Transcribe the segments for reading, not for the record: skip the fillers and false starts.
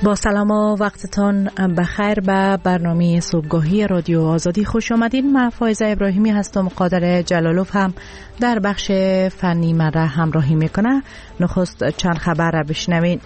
با سلام و وقتتان بخیر به برنامه صبحگاهی رادیو آزادی خوش آمدین. من فایزه ابراهیمی هستم. قادر جلالوف هم در بخش فنی من را همراهی میکنه. نخست چند خبر را بشنوین.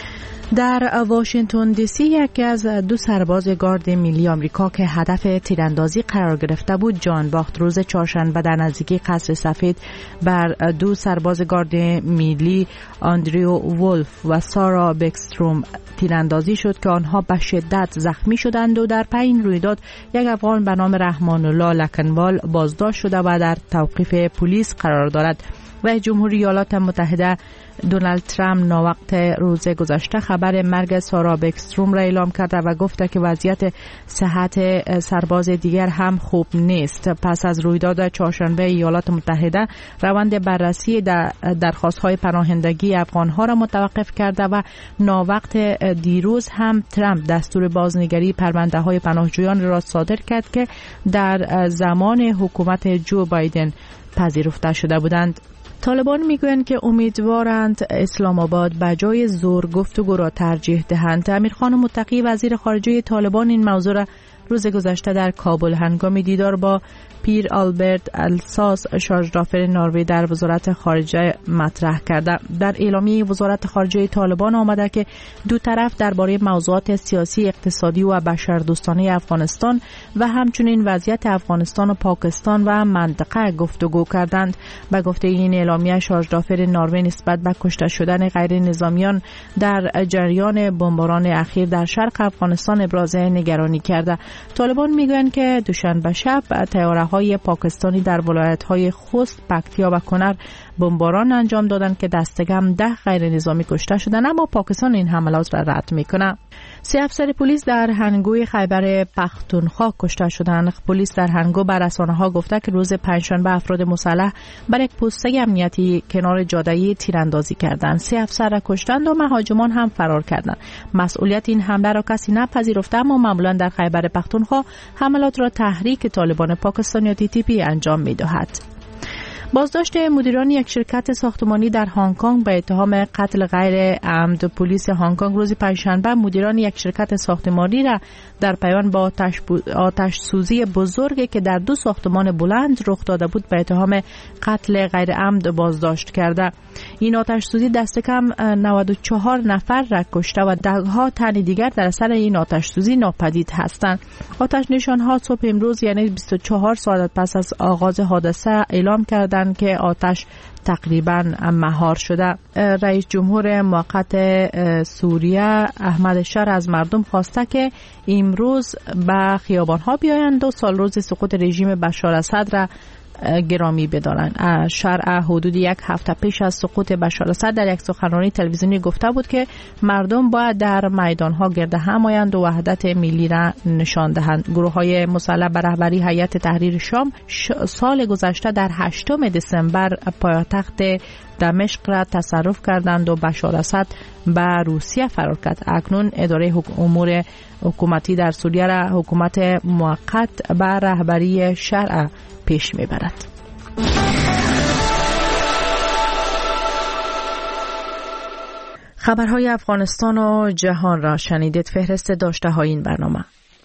در واشنگتن دی سی یکی از دو سرباز گارد ملی آمریکا که هدف تیراندازی قرار گرفته بود جان باخت. روز چهارشنبه در نزدیکی قصر سفید بر دو سرباز گارد ملی آندریو وولف و سارا بکستروم تیراندازی شد که آنها به شدت زخمی شدند و در پی این رویداد یک افغان به نام رحمان الله لکنوال بازداشت شده و در توقیف پلیس قرار دارد. رئیس جمهوری ایالات متحده دونالد ترامپ ناوقت روز گذشته خبر مرگ سارا بکستروم را اعلام کرده و گفته که وضعیت صحت سرباز دیگر هم خوب نیست. پس از رویداد چهارشنبه ایالات متحده روند بررسی درخواست‌های پناهندگی افغان‌ها را متوقف کرده و ناوقت دیروز هم ترامپ دستور بازنگری پرونده‌های پناهجویان را صادر کرد که در زمان حکومت جو بایدن پذیرفته شده بودند. طالبان میگویند که امیدوارند اسلام آباد به جای زور گفتگو را ترجیح دهند. امیرخان متقی وزیر خارجه طالبان این موضوع را روز گذشته در کابل هنگام دیدار با پیر آلبرت الساس شارژدافر نروژ در وزارت خارجه مطرح کرده. در اعلامیه وزارت خارجه طالبان آمده که دو طرف درباره موضوعات سیاسی، اقتصادی و بشردوستانه افغانستان و همچنین وضعیت افغانستان و پاکستان و منطقه گفتگو کردند. به گفته این اعلامیه شارژدافر نروژ نسبت به کشته شدن غیر نظامیان در جریان بمباران اخیر در شرق افغانستان ابراز نگرانی کرده. طالبان میگویند که دوشنبه شب طیاره‌های پاکستانی در ولایت‌های خوست، پکتیا و کنر بمباران انجام دادند که دستکم 10 غیر نظامی کشته شدند، اما پاکستان این حملات را رد میکنه. 3 افسر پلیس در هنگوی خیبر پختونخوا کشته شدند. پلیس در هنگو به رسانه‌ها گفته که روز پنجشنبه افراد مسلح بر یک پوسته امنیتی کنار جاده‌ای تیراندازی کردند. 3 افسر را کشتند و مهاجمان هم فرار کردند. مسئولیت این حمله را کسی نپذیرفته، اما معمولا در خیبر پختونخوا حملات را تحریک طالبان پاکستان یا TTP انجام می‌دهد. بازداشت مدیران یک شرکت ساختمانی در هنگ کنگ به اتهام قتل غیر عمد. پلیس هنگ کنگ روز پنجشنبه مدیران یک شرکت ساختمانی را در پیوند با آتش سوزی بزرگی که در 2 ساختمان بلند رخ داده بود به اتهام قتل غیر عمد بازداشت کرده. این آتش سوزی دست کم 94 نفر را کشته و ده‌ها تن دیگر در اثر این آتش سوزی ناپدید هستند. آتش نشان‌ها صبح امروز یعنی 24 ساعت پس از آغاز حادثه اعلام کردند که آتش تقریبا مهار شده. رئیس جمهور موقت سوریه احمد شر از مردم خواسته که امروز به خیابان‌ها بیایند و سال روز سقوط رژیم بشار اسد را گرامی بدارند. شرع حدود 1 هفته پیش از سقوط بشار اسد در یک سخنرانی تلویزیونی گفته بود که مردم باید در میدانها گرد هم آیند و وحدت ملی را نشان دهند. گروه‌های مسلح به رهبری هیئت تحریر شام سال گذشته در 8 دسامبر پایتخت دمشق را تصرف کردند و بشار اسد به روسیه فرار کرد. اکنون اداره امور حکومتی در سوریه را حکومت موقت به رهبری شرع پیش میبرد. خبرهای افغانستان و جهان را شنیدید. فهرست داشته های این برنامه.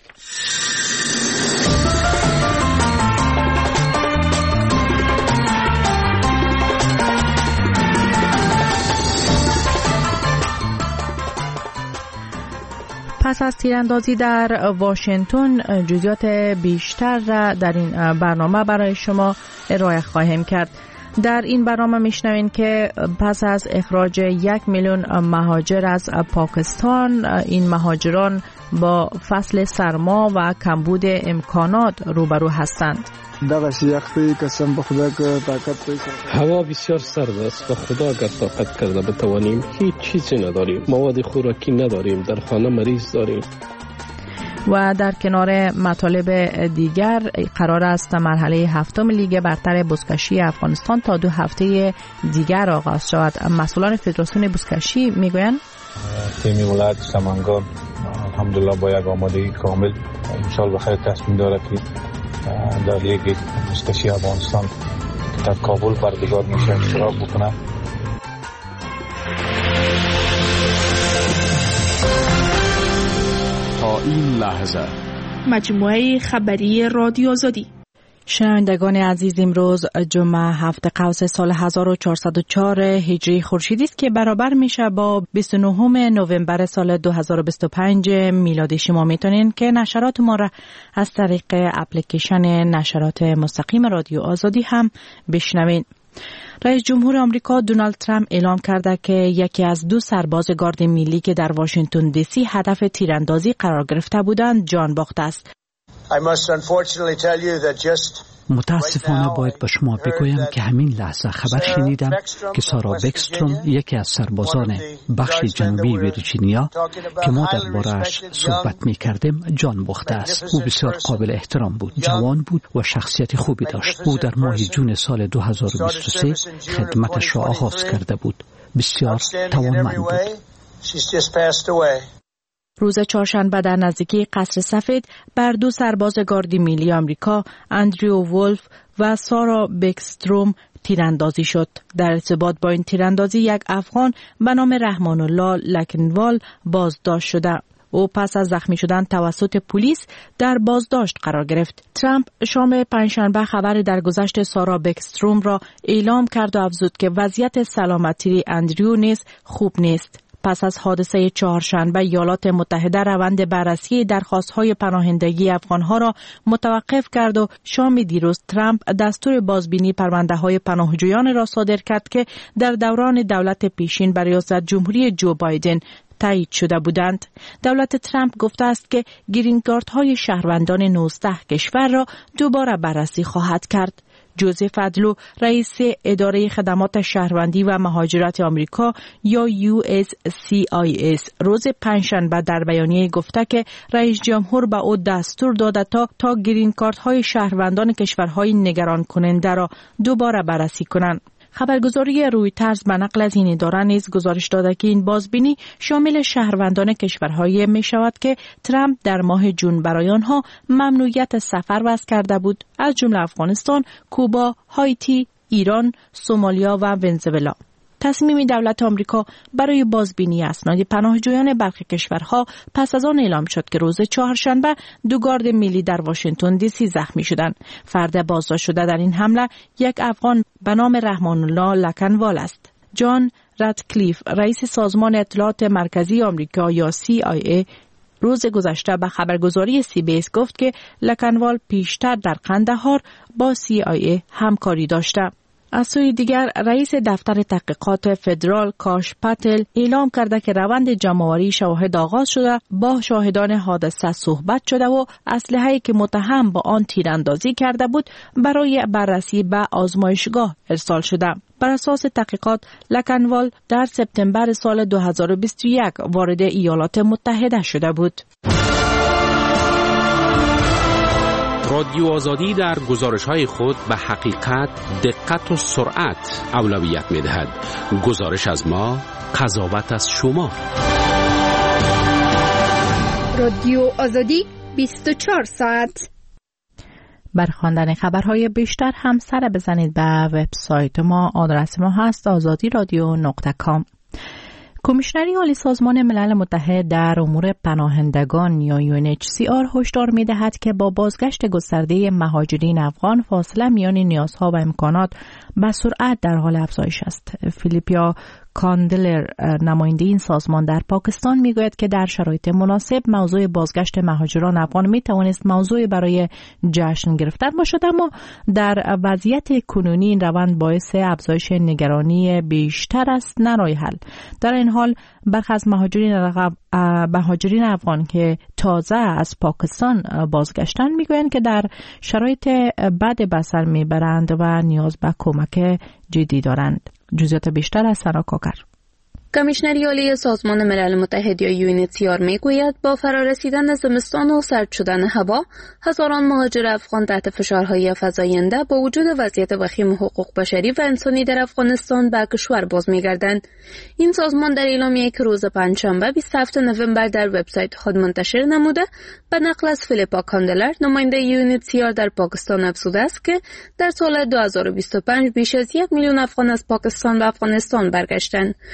پس از تیراندازی در واشنگتن جزئیات بیشتر را در این برنامه برای شما ارائه خواهیم کرد. در این برنامه میشنوین که پس از اخراج 1 میلیون مهاجر از پاکستان، این مهاجران با فصل سرما و کمبود امکانات روبرو هستند. هوا بسیار سرد است و خدا اگر طاقت کرده بتوانیم هیچ چیزی نداریم. مواد خوراکی نداریم، در خانه مریض داریم. و در کنار مطالب دیگر قرار است مرحله 7 لیگ برتر بزکشی افغانستان تا 2 هفته دیگر آغاز شود. مسئولان فدراسیون بزکشی میگویند تیم ولایت سمنگان الحمدلله با یک آمادگی کامل امسال بخیر تصمیم دارد که در لیگ بزکشی افغانستان در کابل برگزار میشه اشتراک بکنه. این لحظه. مجموعه خبری رادیو آزادی. شنوندگان عزیز، امروز جمعه 7 قوس سال 1404 هجری خورشیدی است که برابر میشه با 29 نوامبر سال 2025 میلادی. شما میتونین که نشرات ما را از طریق اپلیکیشن نشرات مستقیم رادیو آزادی هم بشنوین. رئیس جمهور آمریکا دونالد ترامپ اعلام کرده که یکی از 2 سرباز گارد ملی که در واشنگتن دی سی هدف تیراندازی قرار گرفته بودند جان باخته است. متاسفانه باید با شما بگویم که همین لحظه خبر شنیدم که سارا بکستروم، یکی از سربازان بخش جنوبی ویرجینیا که ما درباره‌اش صحبت می‌کردیم جان باخته است. او بسیار قابل احترام بود، جوان بود و شخصیت خوبی داشت. او در ماه جون سال 2023 خدمتش را آغاز کرده بود. بسیار توانمند بود. روز چهارشنبه در نزدیکی قصر سفید بر 2 سرباز گارد ملی آمریکا، اندریو وولف و سارا بکستروم تیراندازی شد. در ارتباط با این تیراندازی یک افغان به نام رحمان الله لکنوال بازداشت شده. او پس از زخمی شدن توسط پلیس در بازداشت قرار گرفت. ترامپ شام پنجشنبه خبر درگذشت سارا بکستروم را اعلام کرد و افزود که وضعیت سلامتی اندریو نیز خوب نیست. پس از حادثه چهارشنبه ایالات متحده روند بررسی درخواست‌های پناهندگی افغان‌ها را متوقف کرد و شام دیروز ترامپ دستور بازبینی پرونده‌های پناهجویان را صادر کرد که در دوران دولت پیشین بر ریاست جمهوری جو بایدن تایید شده بودند. دولت ترامپ گفته است که گرین کارت‌های شهروندان 19 کشور را دوباره بررسی خواهد کرد. جوزف ادلو، رئیس اداره خدمات شهروندی و مهاجرت آمریکا یا USCIS، روز پنجشنبه در بیانیه گفته که رئیس جمهور به او دستور داده تا گرین کارت های شهروندان کشورهای نگران کننده را دوباره بررسی کنند. خبرگزاری رویترز به نقل از این اداره نیز گزارش داده که این بازبینی شامل شهروندان کشورهایی می شود که ترامپ در ماه جون برای آنها ممنوعیت سفر وضع کرده بود، از جمله افغانستان، کوبا، هایتی، ایران، سومالیا و ونزوئلا. تصمیم دولت آمریکا برای بازبینی اسناد پناهجویان برخی کشورها پس از آن اعلام شد که روز چهارشنبه 2 گارد ملی در واشنگتن دی سی زخمی شدند. فرد بازداشت شده در این حمله یک افغان به نام رحمان الله لکنوال است. جان رادکلیف، رئیس سازمان اطلاعات مرکزی آمریکا یا CIA، روز گذشته به خبرگزاری CBS گفت که لکنوال پیشتر در قندهار با CIA همکاری داشته. از سوی دیگر رئیس دفتر تحقیقات فدرال کاش پاتل اعلام کرده که روند جمع‌آوری شواهد آغاز شده، با شاهدان حادثه صحبت شده و اسلحه‌ای که متهم با آن تیراندازی کرده بود برای بررسی به آزمایشگاه ارسال شده. بر اساس تحقیقات لکنوال در سپتامبر سال 2021 وارد ایالات متحده شده بود. رادیو آزادی در گزارش‌های خود به حقیقت، دقت و سرعت اولویت می‌دهد. گزارش از ما، قضاوت از شما. رادیو آزادی 24 ساعت. بر خواندن خبرهای بیشتر هم سر بزنید به وبسایت ما. آدرس ما هست azadiradyo.com. کمیشنری عالی سازمان ملل متحد در امور پناهندگان یا UNHCR هشدار می‌دهد که با بازگشت گسترده مهاجرین افغان فاصله میان نیازها و امکانات به سرعت در حال افزایش است. فیلیپیا کاندلر، نماینده این سازمان در پاکستان، میگوید که در شرایط مناسب موضوع بازگشت مهاجران افغان میتوانست موضوع برای جشن گرفتن باشد، اما در وضعیت کنونی این روند باعث افزایش نگرانی بیشتر است نه راه حل. در این حال برخی از مهاجرین افغان که تازه از پاکستان بازگشتن میگویند که در شرایط بد به سر میبرند و نیاز به کمک جدی دارند. جزئیات بیشتر از سنا کاکر. کمیشنری عالی سازمان ملل متحد یا UNHCR میگوید با فرارسیدن زمستان و سرد شدن هوا، هزاران مهاجر افغان تحت فشارهای فزاینده با وجود وضعیت وخیم حقوق بشری و انسانی در افغانستان به کشور باز میگردند. این سازمان در اعلامیه‌ای که روز پنجشنبه 27 نوامبر در وبسایت خود منتشر نموده، به نقل از فیلیپا کاندلر، نماینده UNHCR در پاکستان، افزوده است که در سال 2025 بیش از 1 میلیون افغان از پاکستان به افغانستان برگشتند. با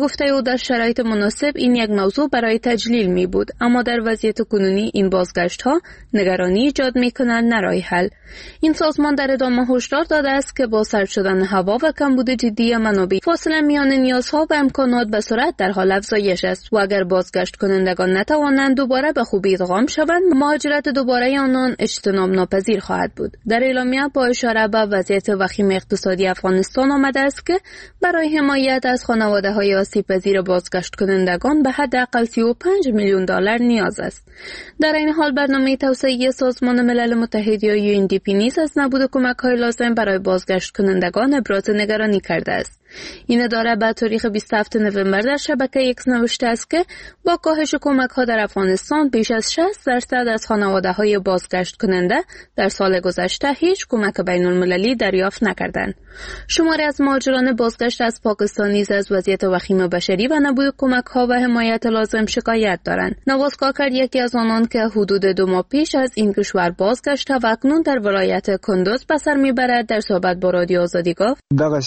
گفته او در شرایط مناسب این یک موضوع برای تجلیل می بود، اما در وضعیت کنونی این بازگشت ها نگرانی ایجاد می کنند نه راه حل. این سازمان در ادامه هشدار داده است که با سرد شدن هوا و کمبود جدی منابع فاصله میان نیازها و امکانات به سرعت در حال افزایش است و اگر بازگشت کنندگان نتوانند دوباره به خوبی ادغام شوند، مهاجرت دوباره آنان اجتناب ناپذیر خواهد بود. در اعلامیه با اشاره به وضعیت وخیم اقتصادی افغانستان آمده است که برای حمایت از خانواده‌های آسیب‌پذیر بازگشت کنندگان به حداقل 35 میلیون دلار نیاز است. در این حال برنامه توسعه سازمان ملل متحد یا UNDP نیز از نبود کمک‌های لازم برای بازگشت کنندگان ابراز نگرانی کرده است. این اداره به تاریخ 27 نوامبر در شبکه X نوشته است که با کاهش کمک‌ها در افغانستان بیش از 60% از خانواده‌های بازگشت کننده در سال گذشته هیچ کمک بین‌المللی دریافت نکردند. شماری از مهاجران بازگشت از پاکستان نیز از وضعیت وخیم بشری و نبود کمک‌ها و حمایت لازم شکایت دارند. نواز کاکر یکی از آنان که حدود 2 ماه پیش از این کشور بازگشته و اکنون در ولایت کندوز به سر میبرد در صحبت با رادیو آزادی گفت: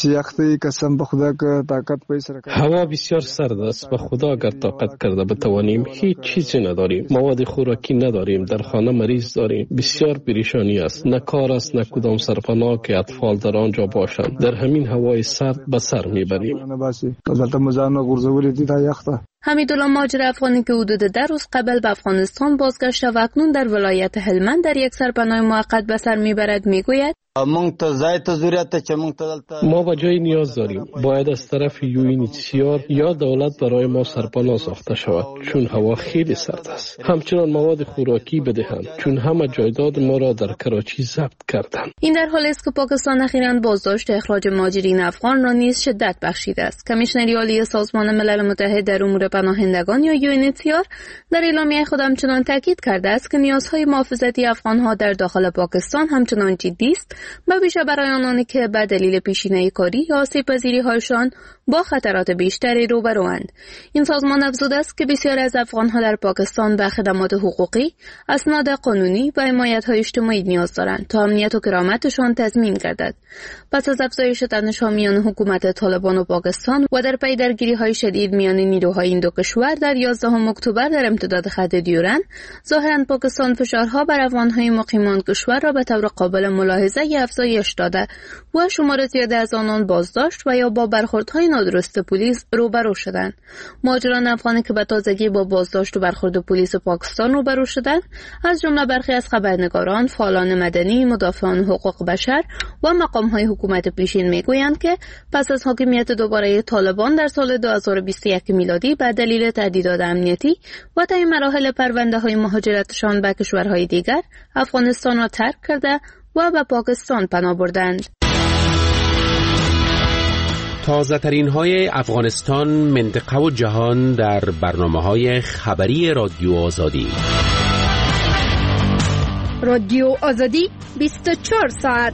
هوا بسیار سرد است و خدا اگر طاقت کرده بتوانیم هیچ چیزی نداریم. مواد خوراکی نداریم، در خانه مریض داریم. بسیار پریشانی است، نه کار است نه کدام سرپناه که اطفال در آنجا باشند. در همین هوای سرد به سر میبریم. حمیدالله مهاجر افغانی که حدود 10 روز قبل به افغانستان بازگشته و اکنون در ولایت هلمند در یک سرپناه موقت به سر میبرد میگوید: ما به جای نیاز داریم. باید از طرف UNHCR یا دولت برای ما سرپناه ساخته شود چون هوا خیلی سرد است. همچنان مواد خوراکی بدهند چون همه جایداد ما را در کراچی ضبط کردند. این در حالی است که پاکستان اخیراً بازداشت اخراج مهاجرین افغان را نیز شدت بخشیده است. کمیشنری عالی سازمان ملل متحد در امور پناهندگان یا UNHCR در اعلامیه خود همچنان تاکید کرده است که نیازهای محافظتی افغانها در داخل پاکستان همچنان جدی است و بیشتر برای آنانی که به دلیل پیشینه کاری یا آسیب‌پذیری‌هایشان با خطرات بیشتری روبروند. این سازمان افزوده است که بسیاری از افغانها در پاکستان به خدمات حقوقی، اسناد قانونی و حمایت‌های اجتماعی نیاز دارند تا امنیت و کرامتشان تضمین گردد. پس از افزایش تنش‌ها میان حکومت طالبان و پاکستان و در پی درگیری‌های شدید میان نیروهای این دو کشور در 11 اکتبر در امتداد خط دیورن، ظاهراً پاکستان فشارها بر افغان‌های مقیمان کشور را به طور قابل ملاحظه افزایش داده و شمار زیادی از آنان بازداشت و یا با برخوردهای نادرست پلیس روبرو شدند. مهاجران افغانی که به تازگی با بازداشت و برخورد پلیس پاکستان روبرو شدند، از جمله برخی از خبرنگاران، فعالان مدنی، مدافعان حقوق بشر و مقام‌های حکومت پیشین میگویند که پس از حاکمیت دوباره طالبان در سال 2021 میلادی به دلیل تهدیدات امنیتی و طی مراحل پرونده‌های مهاجرتشان به کشورهای دیگر، افغانستان را ترک کرده و به پاکستان پناه بردند. تازه ترین های افغانستان، منطقه و جهان در برنامه‌های خبری رادیو آزادی. رادیو آزادی 24 ساعت.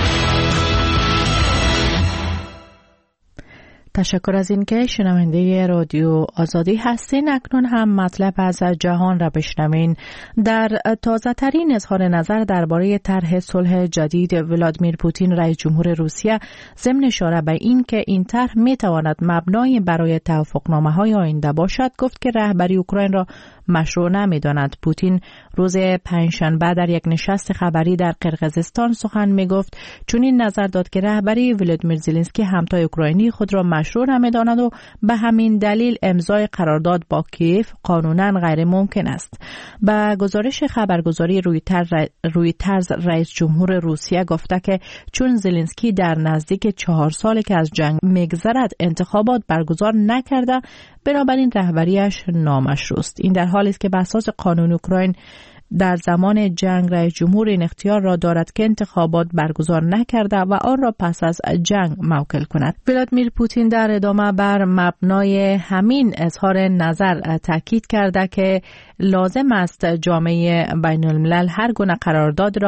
تشکر از اینکه شنونده رادیو آزادی هستین. اکنون هم مطلب از جهان را بشنوین. در تازه ترین اظهار نظر درباره طرح صلح جدید ولادیمیر پوتین رئیس جمهور روسیه ضمن اشاره به این که این طرح می تواند مبنای برای توافقنامه‌های آینده باشد، گفت که رهبری اوکراین را مشروع نمی‌داند. پوتین روز پنجشنبه در یک نشست خبری در قرقیزستان سخن می‌گفت، چون این نظر داد که رهبری ولادیمیر زلنسکی همتای اوکراینی خود را مشروع نمی‌داند و به همین دلیل امضای قرارداد با کیف قانوناً غیر ممکن است. به گزارش خبرگزاری رویترز رئیس جمهور روسیه گفته که چون زلنسکی در نزدیک 4 سال که از جنگ می‌گذرد انتخابات برگزار نکرده، بنابراین رهبریش نامشروع است. این در حالی است که بر اساس قانون اوکراین در زمان جنگ رئیس جمهور این اختیار را دارد که انتخابات برگزار نکرده و آن را پس از جنگ موکل کند. ولادیمیر پوتین در ادامه بر مبنای همین اظهار نظر تاکید کرده که لازم است جامعه بین الملل هر گونه قرارداد را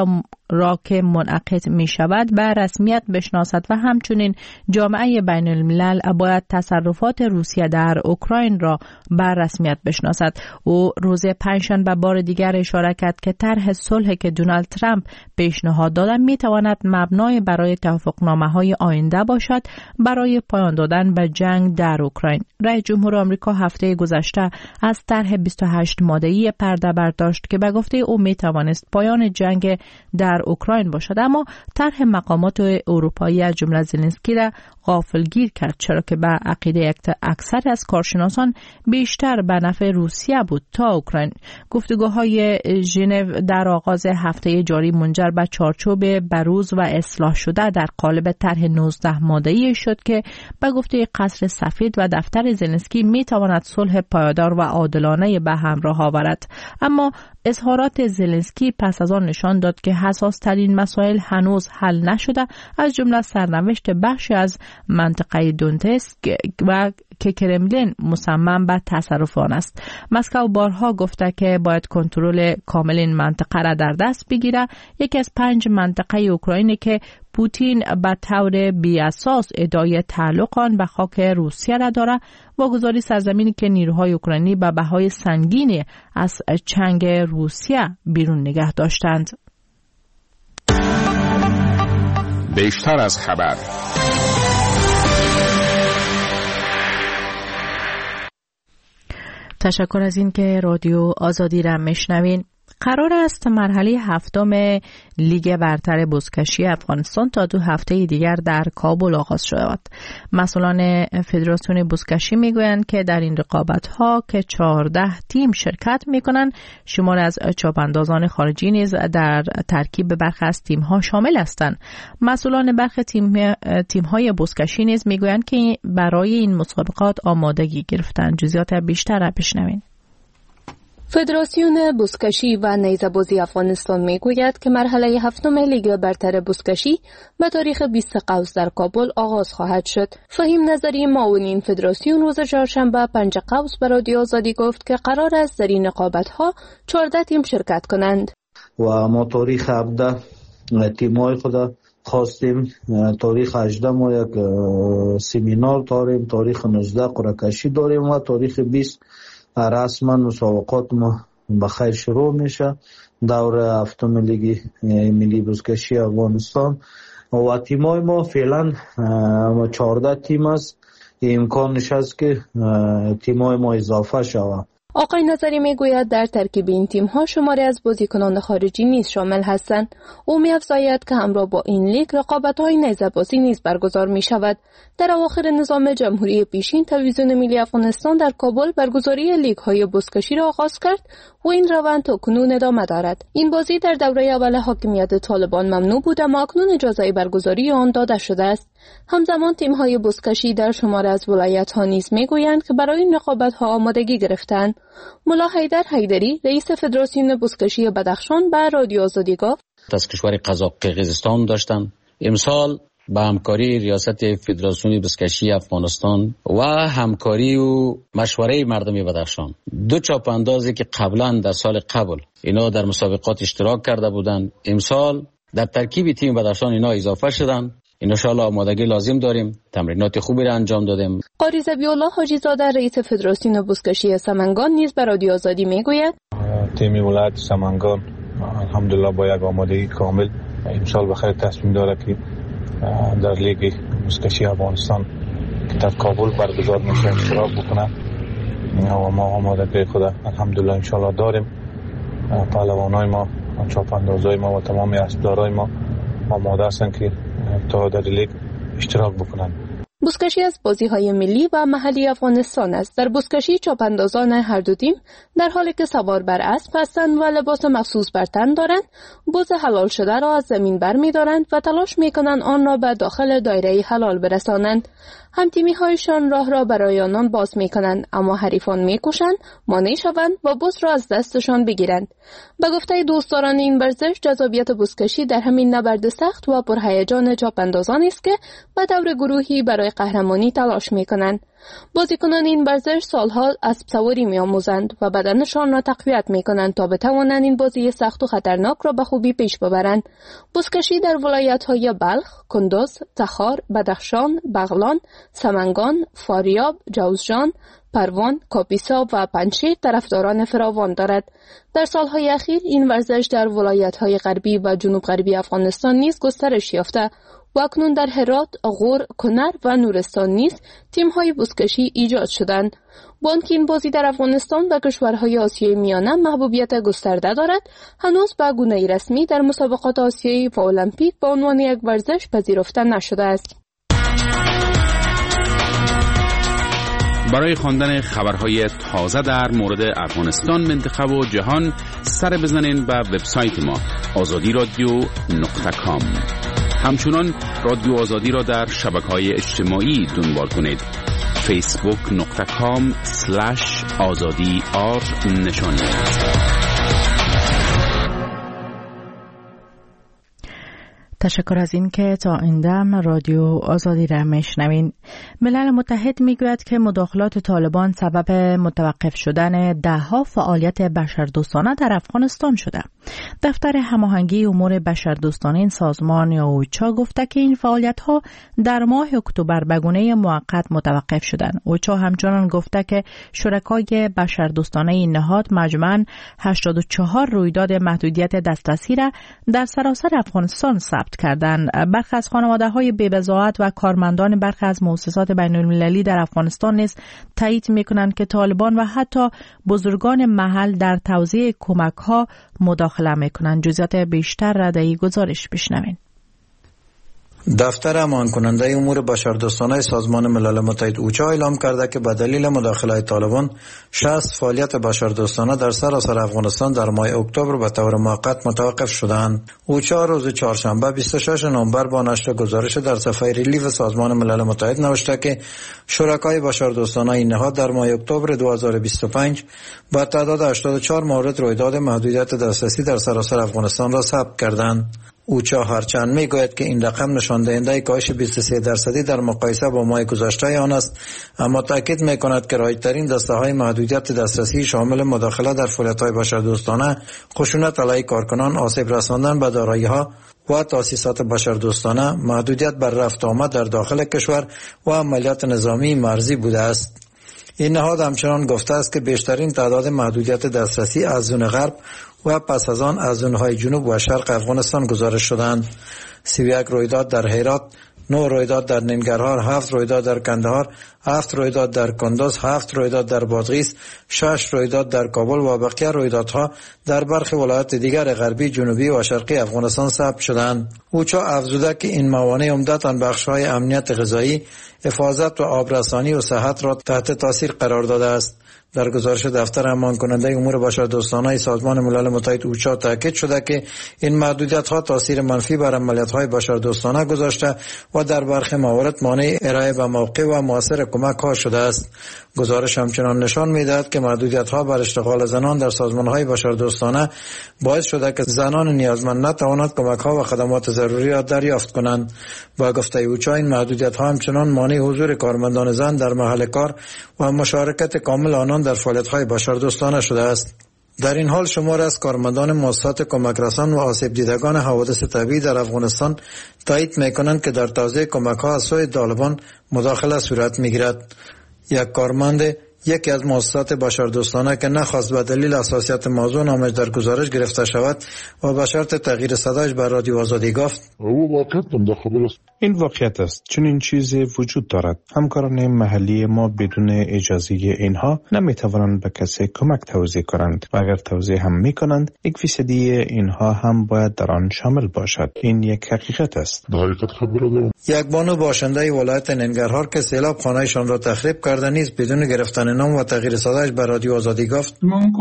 را که منعقد می شود به رسمیت بشناسد و همچنین جامعه بین الملل باید تصرفات روسیه در اوکراین را به رسمیت بشناسد. او روز پنجشنبه بار دیگر اشاره کرد که طرح صلح که دونالد ترامپ پیشنهاد داده می تواند مبنای برای توافقنامه‌های آینده باشد برای پایان دادن به جنگ در اوکراین. رئیس جمهور آمریکا هفته گذشته از طرح 28 ماده‌ای پرده برداشت که به گفته او می توانست پایان جنگ در اوکراین باشد، اما طرح مقامات اروپایی از جمله زلنسکی را غافلگیر کرد، چرا که به عقیده اکثر از کارشناسان بیشتر به نفع روسیه بود تا اوکراین. گفتگوهای ژنو در آغاز هفته جاری منجر به چارچوب بروز و اصلاح شده در قالب طرح 19 ماده‌ای شد که به گفته قصر سفید و دفتر زلنسکی می تواند صلح پایدار و عادلانه به همراه آورد. اما اظهارات زلنسکی پس از آن نشان داد که حساس ترین مسائل هنوز حل نشده، از جمله سرنوشت بخشی از منطقه دونتسک و که کرملین مصمم به تصرف آن است. مسکو بارها گفته که باید کنترل کامل این منطقه را در دست بگیره. یکی از 5 منطقه اوکراینی که پوتین به طور بی اساس ادعای تعلق آن به خاک روسیه را دارد، واگذاری سرزمینی که نیروهای اوکراینی به بهای سنگینی از چنگ روسیه بیرون نگه داشتند. بیشتر از خبر. تشکر از این که رادیو آزادی را میشنوین. قرار است مرحله هفتم لیگ برتر بزکشی افغانستان تا 2 هفته دیگر در کابل آغاز شود. مسئولان فدراسیون بزکشی میگویند که در این رقابت‌ها که 14 تیم شرکت میکنند، شمار از چاپاندازان خارجی نیز در ترکیب برخی از تیم‌ها شامل هستند. مسئولان برخی تیم‌های بزکشی نیز میگویند که برای این مسابقات آمادگی گرفتند. جزئیات بیشتر را بشنوید. فدراسیون بزکشی و نیزه‌بازی افغانستان میگوید که مرحله هفتم لیگ برتر بزکشی به تاریخ 20 قوس در کابل آغاز خواهد شد. فهیم نظری معاون این فدراسیون روز چهارشنبه 5 قوس به رادیو آزادی گفت که قرار است در این رقابت‌ها 14 تیم شرکت کنند. و ما تاریخ 17 تیم‌های خود خواستیم، تاریخ 18 ما یک سمینار داریم، تاریخ 19 قرعه کشی داریم و تاریخ 20 رسما مسابقات ما بخیر شروع میشه. دور هفتم لیگ ملی بزکشی افغانستان و تیمای ما فعلا 14 تیم است. امکان نشست که تیمای ما اضافه شود. آقای نظری میگوید در ترکیب این تیم‌ها شماری از بازیکنان خارجی نیز شامل هستند. او می‌افزاید که همراه با این لیگ رقابت‌های نیزه‌بازی نیز برگزار می‌شود. در اواخر نظام جمهوری پیشین تلویزیون ملی افغانستان در کابل برگزاری لیگ‌های بزکشی را آغاز کرد و این روند تا کنون ادامه دارد. این بازی در دوره اول حاکمیت طالبان ممنوع بود، اما اکنون اجازه برگزاری آن داده شده است. همزمان تیم‌های بزکشی در شمار از ولایت‌ها نیز می‌گویند که برای این رقابت‌ها آمادگی گرفتند. ملا حیدر حیدری رئیس فدراسیون بزکشی بدخشان به رادیو آزادی گفت: از کشور قرقیزستان داشتن امسال با همکاری ریاست فدراسیون بزکشی افغانستان و همکاری و مشوره مردم بدخشان 2 چاپاندازی که قبلا در سال قبل اینا در مسابقات اشتراک کرده بودند، امسال در ترکیب تیم بدخشان اینا اضافه شدند. ان شاء الله آمادگی لازم داریم، تمرینات خوبی را انجام دادیم. قاری ذبیح‌الله حاجی زاده رئیس فدراسیون بزکشی سمنگان نیز به رادیو آزادی میگوید: تیم ولایت سمنگان الحمدلله با یک آمادگی کامل امسال بخیر تصمیم داره که در لیگ بزکشی افغانستان که در کابل برگزار میشه اشتراک بکنه و ما آمادگی خود الحمدلله ان شاء الله داریم. پهلوانای ما، چاپاندازای ما و تمام اسبدارای ما آماده هستند که تا در لیگ اشتراک بکنند. بزکشی از بازی‌های ملی و محلی افغانستان است. در بزکشی چاپاندازان هر دو تیم در حالی که سوار بر اسب هستند و لباس مخصوص بر تن دارند، بز حلال شده را از زمین برمی‌دارند و تلاش می‌کنند آن را به داخل دایره حلال برسانند. هم تیمی‌هایشان راه را برای آنان باز می‌کنند، اما حریفان می‌کوشند مانع شوند و بز را از دستشان بگیرند. به گفته دوستداران این ورزش، جذابیت بزکشی در همین نبرد سخت و پرهیجان چاپاندازان است که به دور گروهی برای قهرمانی تلاش میکنند. بازیکنان این ورزش سالها اسب سواری میآموزند و بدنشان را تقویت میکنند تا بتوانند این بازی سخت و خطرناک را به خوبی پیش ببرند. بزکشی در ولایت‌های بلخ، کندوز، تخار، بدخشان، بغلان، سمنگان، فاریاب، جوزجان، پروان، کاپیسا و پنجشیر طرفداران فراوان دارد. در سالهای اخیر این ورزش در ولایت‌های غربی و جنوب غربی افغانستان نیز گسترش یافته و اکنون در هرات، غور، کنر و نورستان نیز تیم‌های بزکشی ایجاد شدند. با آنکه این بازی در افغانستان و کشورهای آسیای میانه محبوبیت گسترده دارد، هنوز به گونه رسمی در مسابقات آسیایی و المپیک به عنوان یک ورزش پذیرفته نشده است. برای خواندن خبرهای تازه در مورد افغانستان، منطقه و جهان سر بزنین به وبسایت ما azadiradio.com. همچنان رادیو آزادی را در شبکه‌های اجتماعی دنبال کنید. facebook.com/azadi_r نشانید. تشکر از این که تا این دم رادیو آزادی را میشنوین. ملل متحد میگوید که مداخلات طالبان سبب متوقف شدن دهها فعالیت بشردوستانه در افغانستان شده. دفتر هماهنگی امور بشردوستانه این سازمان یا اوچا گفته که این فعالیت ها در ماه اکتبر به گونه موقت متوقف شدند. اوچا همچنان گفته که شرکای بشردوستانه این نهاد مجموعاً 84 رویداد محدودیت دسترسی را در سراسر افغانستان ثبت کردند. برخی از خانواده‌های بی‌بضاعت و کارمندان برخی از مؤسسات بین‌المللی در افغانستان نیز تایید می‌کنند که طالبان و حتی بزرگان محل در توزیع کمک‌ها مداخله می‌کنند. جزئیات بیشتر را در این گزارش بشنوید. دفتر امان کننده امور بشردوستانه سازمان ملل متحد اوچا اعلام کرده که به دلیل مداخله طالبان 60 فعالیت بشردوستانه در سراسر افغانستان در ماه اکتبر به طور موقت متوقف شدند. اوچا روز چهارشنبه 26 نوامبر با نشر گزارش در صفحه ریلیف سازمان ملل متحد نوشته که شرکای بشردوستانه این نهاد در ماه اکتبر 2025 با تعداد 84 مورد رویداد محدودیت دسترسی در سراسر افغانستان را ثبت کردند. اوچا هرچند میگوید که این رقم نشان دهنده کاهش 23% در مقایسه با ماه گذشته آن است، اما تاکید میکند که رایج‌ترین دسته‌های محدودیت دسترسی شامل مداخله در فعالیت‌های بشردوستانه، خشونت علیه کارکنان، آسیب رساندن به دارایی‌ها و تأسیسات بشردوستانه، محدودیت بر رفت آمد در داخل کشور و عملیات نظامی مرزی بوده است. این نهاد همچنان گفته است که بیشترین تعداد محدودیت دسترسی از زون غرب و پس از آن از زونهای جنوب و شرق افغانستان گزارش شدند. 31 رویداد در هرات، 9 رویداد در ننگرهار، 7 رویداد در کندهار، 7 رویداد در کندوز، 7 رویداد در بادغیس، 6 رویداد در کابل و بقیه رویدادها در برخی ولایات دیگر غربی، جنوبی و شرقی افغانستان ثبت شدند. اوچا افزوده که این موانع عمدتاً بخش‌های امنیت غذایی، حفاظت و آبرسانی و صحت را تحت تاثیر قرار داده است. در گزارش دفتر امان کننده امور بشردوستانه سازمان ملل متحد اوچا تاکید شده که این محدودیت‌ها تاثیر منفی بر عملیات‌های بشردوستانه گذاشته و در برخی موارد مانع ارائه به موقع و مؤثر کمک‌ها شده است. گزارش همچنان نشان می‌دهد که محدودیت‌ها بر اشتغال زنان در سازمان‌های بشردوستانه باعث شده که زنان نیازمند نتوانند کمک‌ها و خدمات ضروری را دریافت کنند. با گفته اوچا این محدودیت‌ها همچنان مانع حضور کارمندان زن در محل کار و مشارکت کامل آنان در فعالیت‌های بشردوستانه شده است. در این حال شمار از کارمندان مؤسسات کمک رسان و آسیب دیدگان حوادث طبیعی در افغانستان تایید می‌کنند که در توزیع کمک‌ها از سوی طالبان مداخله صورت می‌گیرد. یک کارمند یکی از مؤسسات بشردوستانه که نخواست به دلیل حساسیت موضوع نامش در گزارش گرفته شود و به شرط تغییر صدایش بر رادیو آزادی گفت: این واقعیت است، چون این چیزی وجود دارد. همکاران محلی ما بدون اجازه اینها نمیتوانند به کسی کمک توزیع کنند و اگر توزیع هم میکنند 1% اینها هم باید در آن شامل باشد. این یک حقیقت است. یک بانو باشنده ولایت ننگرهار که سیلاب خانه‌شان را تخریب کرده نیز بدون گرفتن نام و تغییر صدایش به رادیو آزادی گفت: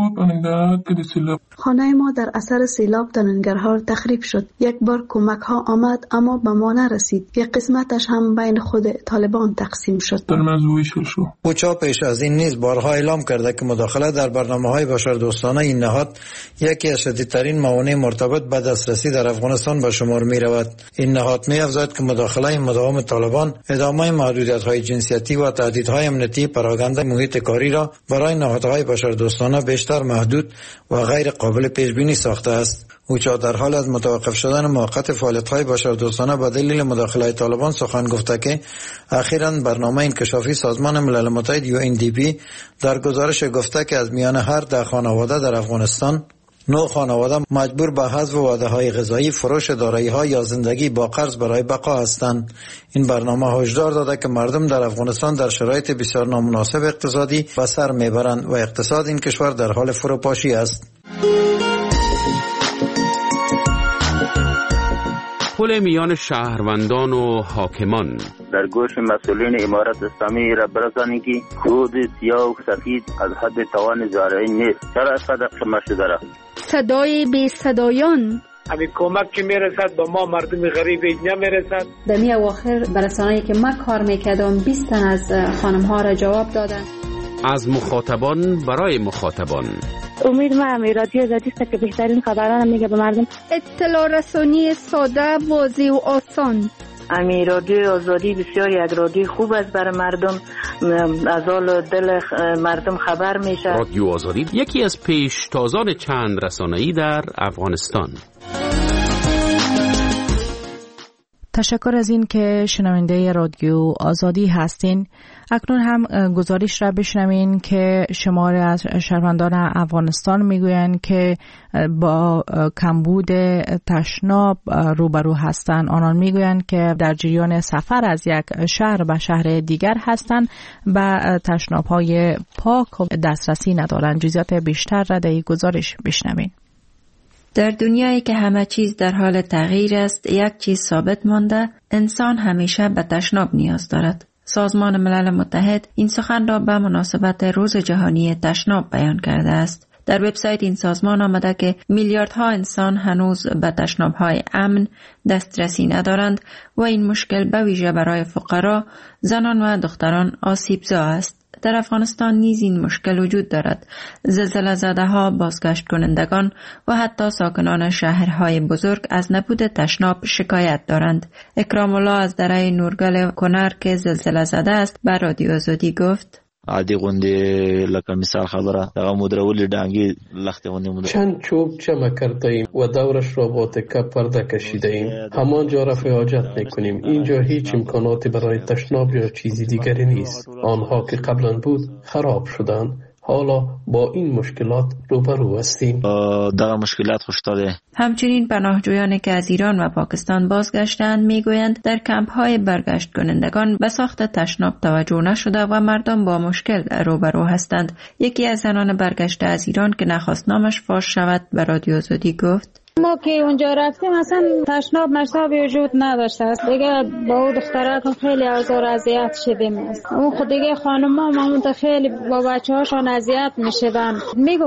خانه ما در اثر سیلاب در ننگرهار تخریب شد. یک بار کمک ها آمد اما به ما نرسید. یک قسمتش هم بین خود طالبان تقسیم شد. اوچا پیش از این نیز بارها اعلام کرده که مداخله در برنامه‌های بشردوستانه این نهاد یکی از شدیدترین موانع مرتبط به دسترسی در افغانستان به شمار می رود. این نهاد می افزاید که مداخله مداوم طالبان، ادامه محدودیت‌های جنسیتی و تهدیدهای امنیتی پراکنده محیط کاری را برای نهادهای بشردوستانه بیشتر محدود و غیر قابل پیش بینی ساخته است. اوچا در حال از متوقف شدن موقت فعالیت‌های بشردوستانه به دلیل مداخله طالبان سخن گفته که اخیراً برنامه انکشافی سازمان ملل متحد UNDP در گزارش گفته که از میان هر 10 خانواده در افغانستان 9 خانواده مجبور به حذف وعده‌های غذایی، فروش دارایی‌ها یا زندگی با قرض برای بقا هستند. این برنامه هشدار داده که مردم در افغانستان در شرایط بسیار نامناسب اقتصادی به سر میبرند و اقتصاد این کشور در حال فروپاشی است. پل میان شهروندان و حاکمان در گوش مسئولین امارت اسلامی را برسانید که خود سیاه و سفید از حد توان زارعی نیست. چرا صدق شما شده را؟ صدای بی صدایان. همین کمک که میرسد با ما مردم غریب نمیرسد. در می اواخر برسانه‌ای که من کار میکردم 20 تن از خانم ها را جواب دادن. از مخاطبان برای مخاطبان. امید ما رادیو آزادی است که بهترین خبران میگه به مردم. اطلاع رسانی ساده، واضح و آسان. رادیو آزادی بسیار یک رادیو خوب است برای مردم، از حال دل مردم خبر میشه. رادیو آزادی یکی از پیشتازان چند رسانه‌ای در افغانستان. تشکر از این که شنونده رادیو آزادی هستین. اکنون هم گزارش را بشنوین که شماری از شهروندان افغانستان میگویند که با کمبود تشناب روبرو هستند. آنان میگویند که در جریان سفر از یک شهر به شهر دیگر هستند و تشناب‌های پاک دسترسی ندارند. جزئیات بیشتر را در این گزارش بشنوین. در دنیایی که همه چیز در حال تغییر است، یک چیز ثابت مانده: انسان همیشه به تشناب نیاز دارد. سازمان ملل متحد این سخن را به مناسبت روز جهانی تشناب بیان کرده است. در وبسایت این سازمان آمده که میلیاردها انسان هنوز به تشناب‌های امن دسترسی ندارند و این مشکل به ویژه برای فقرا، زنان و دختران آسیب‌زا است. در افغانستان نیز این مشکل وجود دارد. زلزله زده‌ها، بازگشت کنندگان و حتی ساکنان شهرهای بزرگ از نبود تشناب شکایت دارند. اکرام الله از دره نورگل کنر که زلزله زده است به رادیو آزادی گفت: عادي غوندې لکه مثال خبره دغه مدرولې ډانګي لخته غوندې مدر چند چوب جمع کرده ایم و دورش را با تکه پرده کشیده ایم. همان جا رفع حاجت میکنیم. اینجا هیچ امکاناتی برای تشناب یا چیزی دیگری نیست. آنها که قبلا بود خراب شدند. حالا با این مشکلات روبرو هستیم. دغه مشکلات خوشتاده. همچنین پناهجویانی که از ایران و پاکستان بازگشتند میگویند در کمپ‌های برگشت کنندگان به ساخت تشناب توجه نشده و مردم با مشکل روبرو هستند. یکی از زنان برگشته از ایران که نخواست نامش فاش شود به رادیو آزادی گفت: ما که اونجا رفتیم اصلا تشناب مشربی وجود نداشته است. دیگه با اون دخترها خیلی آزار اذیت شدیم. اون خود دیگه خانم‌ها همون خیلی با بچه‌هاشون اذیت میشدن.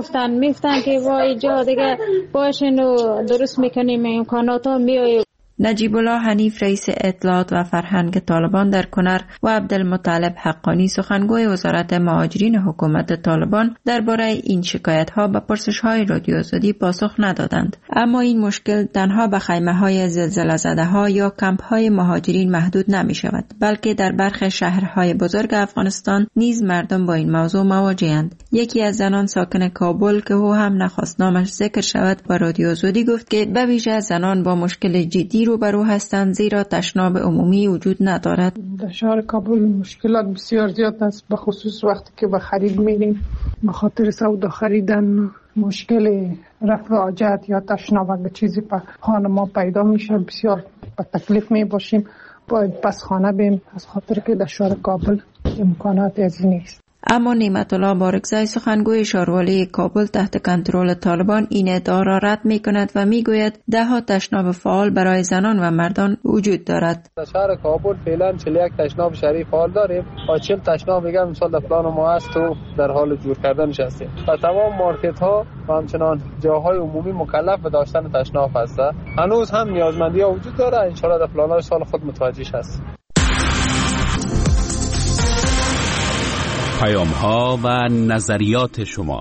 میگفتن که با اینجا دیگه باشین و درست میکنیم امکاناتا میاییم. نجیب الله حنیف رئیس اطلاعات و فرهنگ طالبان در کنر و عبدالمطلب حقانی سخنگوی وزارت مهاجرین حکومت طالبان درباره این شکایت‌ها به پرسش‌های رادیو آزادی پاسخ ندادند. اما این مشکل تنها به خیمه‌های زلزله زده‌ها یا کمپ‌های مهاجرین محدود نمی‌شود، بلکه در برخی شهرهای بزرگ افغانستان نیز مردم با این موضوع مواجه‌اند. یکی از زنان ساکن کابل که او هم نخواست نامش ذکر شود با رادیو آزادی گفت که به ویژه زنان با مشکل جدی روبرو هستند، زیرا تشناب عمومی وجود ندارد. در شهر کابل مشکلات بسیار زیاد است، به خصوص وقتی که به خرید میریم به خاطر سودا خریدن مشکل رفع حاجت یا تشناب اگه چیزی به خانه ما پیدا میشه بسیار به تکلیف می باشیم، باید پس خانه بیم از خاطر که در شهر کابل امکانات از نیست. اما نعمت الله بارکزی سخنگوی شاروالی کابل تحت کنترل طالبان این ادعا را رد می کند و می گوید ده ها تشناب فعال برای زنان و مردان وجود دارد. در شهر کابل فعلا 41 تشناب شهری فعال داریم و 40 تشناب دیگه مثال در پلان ما هست و در حال جور کردنش هستیم و تمام مارکت ها و همچنان جاهای عمومی مکلف به داشتن تشناب هست. هنوز هم نیازمندی ها وجود داره، ان شاء الله در پلان های سال خود متوجهش هست. پیام ها و نظریات شما.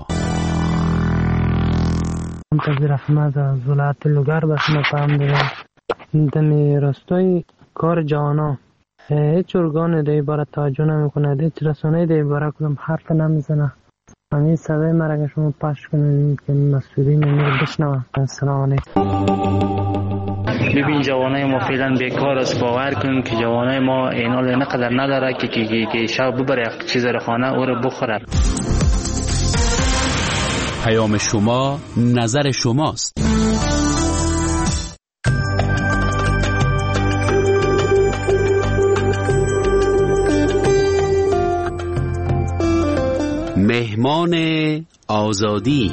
منتظر احمد از ولایت لوگر به شما پیام دارم. دمی راستای کار جوانا هیچ ارگان در عبارت توجه نمیکنه، هیچ رسانه در عبارت کدام حرف نمیزنه. همین صدای مرا شما پخش کنید که مسئولین امیر بشنوه. السلام علیکم. ببین جوانای ما فعلا بیکار است. باور کن که جوانای ما اینال نقدر نداره که شب ببره چیز رو خانه او رو بخوره. پیام شما نظر شماست. مهمان آزادی.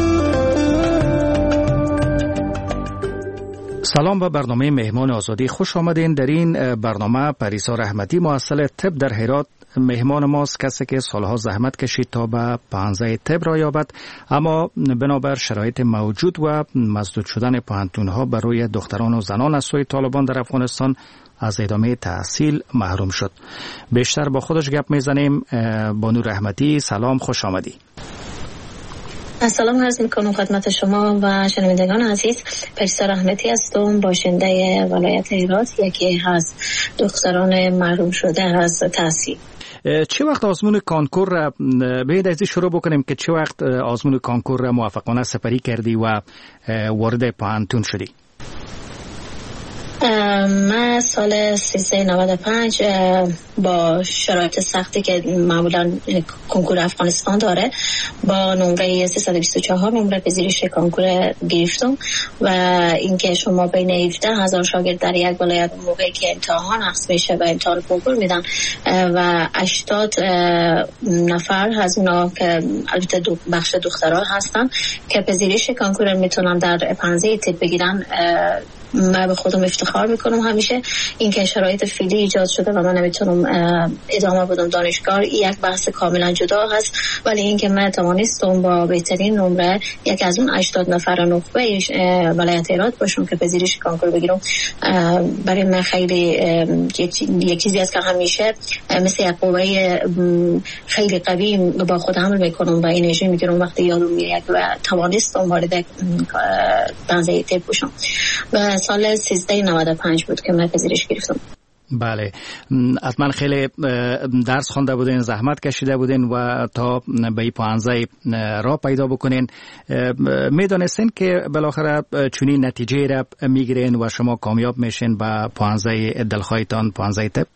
سلام به برنامه مهمان آزادی، خوش آمدین. در این برنامه پریسا رحمتی مؤسسه طب در هرات مهمان ماست، کسی که سالها زحمت کشید تا به پانزه طب را یابد، اما بنابر شرایط موجود و مسدود شدن پوهنتون‌ها برای دختران و زنان از سوی طالبان در افغانستان از ادامه تحصیل محروم شد. بیشتر با خودش گپ میزنیم. بانو رحمتی، سلام، خوش آمدی. سلام عرض میکنم خدمت شما و شنوندگان عزیز. پریسا رحمتی هستم، باشنده ولایت هرات، یکی از دختران محروم شده از تحصیل. چه وقت آزمون کانکور را باید از شروع بکنیم که چه وقت آزمون کانکور را موفقانه سپری کردی و وارد پوهنتون شدی؟ من سال 1395 با شرایط سختی که معمولا کنکور افغانستان داره با نمره 324 نمره پذیرش کنکور گرفتم و اینکه شما بین 17,000 شاگرد در یک ولایت موقعی که امتحان حذف میشه و امتحان کنکور میدن و 80 نفر از اونا که البته بخش دخترها هستن که پذیرش کنکور میتونن در 15 طب بگیرن. من به خودم افتخار میکنم همیشه اینکه شرایط فعلی ایجاد شده و من نمیتونم ادامه بدم دانشگاه، یک بحث کاملا جدا هست، ولی اینکه من توانستم با بهترین نمره یک از اون 80 نفر نخبه ولایت هرات باشم که پذیرش کانکور بگیرم، برای من خیلی یک چیزی است که همیشه مثل یک قوه خیلی قوی با خود حمل میکنم و انرژی میگیرم وقتی یادم میاد و توانستم وارد بنزه طب بشم. و سال 1395 بود که من پذیرش گرفتم. بله، حتما خیلی درس خوانده بودین، زحمت کشیده بودین و تا به این پوانزه را پیدا بکنین. میدانستین که بالاخره چنین نتیجه را میگیرین و شما کامیاب میشین به پوانزه دلخواهتان، پوانزه طب؟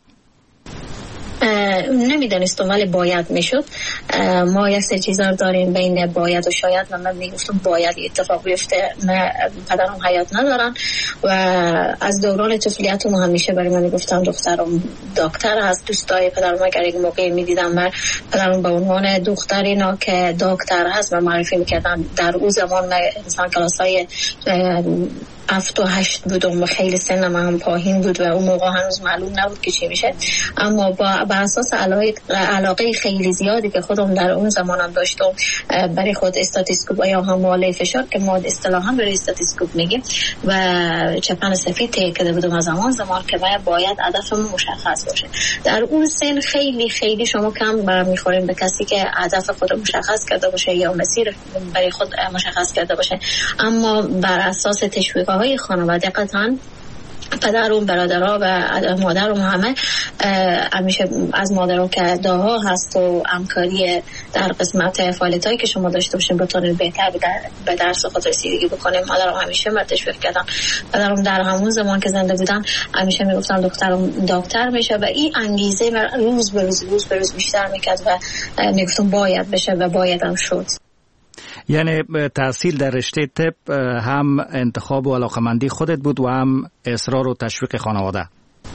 نمیدانستم ولی باید میشد. ما یک سری چیزا داریم بین باید و شاید و من میگفتم باید اتفاق بیفته. پدرم حیات ندارن و از دوران طفولیتم همیشه برای من میگفتم دخترم دکتر هست. دوستای پدرم اگر یک موقع میدیدم من پدرم به عنوان دختر اینا که دکتر هست و معرفی میکردم. در اون زمان من مثلا کلاسای 7 و 8 بودم و خیلی سنم هم پایین بود و اون موقع هنوز معلوم نبود که چی میشه، اما با اساس علاقه خیلی زیادی که خودم در اون زمانم داشتم برای خود استاتیسکوپ یا حمله فشار که ما اصطلاحا برای استاتیسکوپ میگیم و چپن سفید طی کرده بودم از زمان که باید هدفم مشخص باشه. در اون سن خیلی شما کم برمیخوریم به کسی که هدف خود مشخص کرده باشه یا مسیر برای خود مشخص کرده باشه، اما بر اساس تشویق‌های خانواده قطعاً پدرم، برادرها و مادرم همه همیشه از مادرم که دعاها هست و همکاری در قسمت فعالیتایی که شما داشته باشین بتونید بهتر به درس خود رسیدگی بکنیم. مادرم همیشه من تشویق کردم. پدرم در همون زمان که زنده بودن همیشه میگفتن دخترم دکتر میشه و این انگیزه من روز به روز بیشتر میکرد و میگفتم باید بشه و باید هم شد. یعنی تحصیل در رشته طب هم انتخاب و علاقمندی خودت بود و هم اصرار و تشویق خانواده؟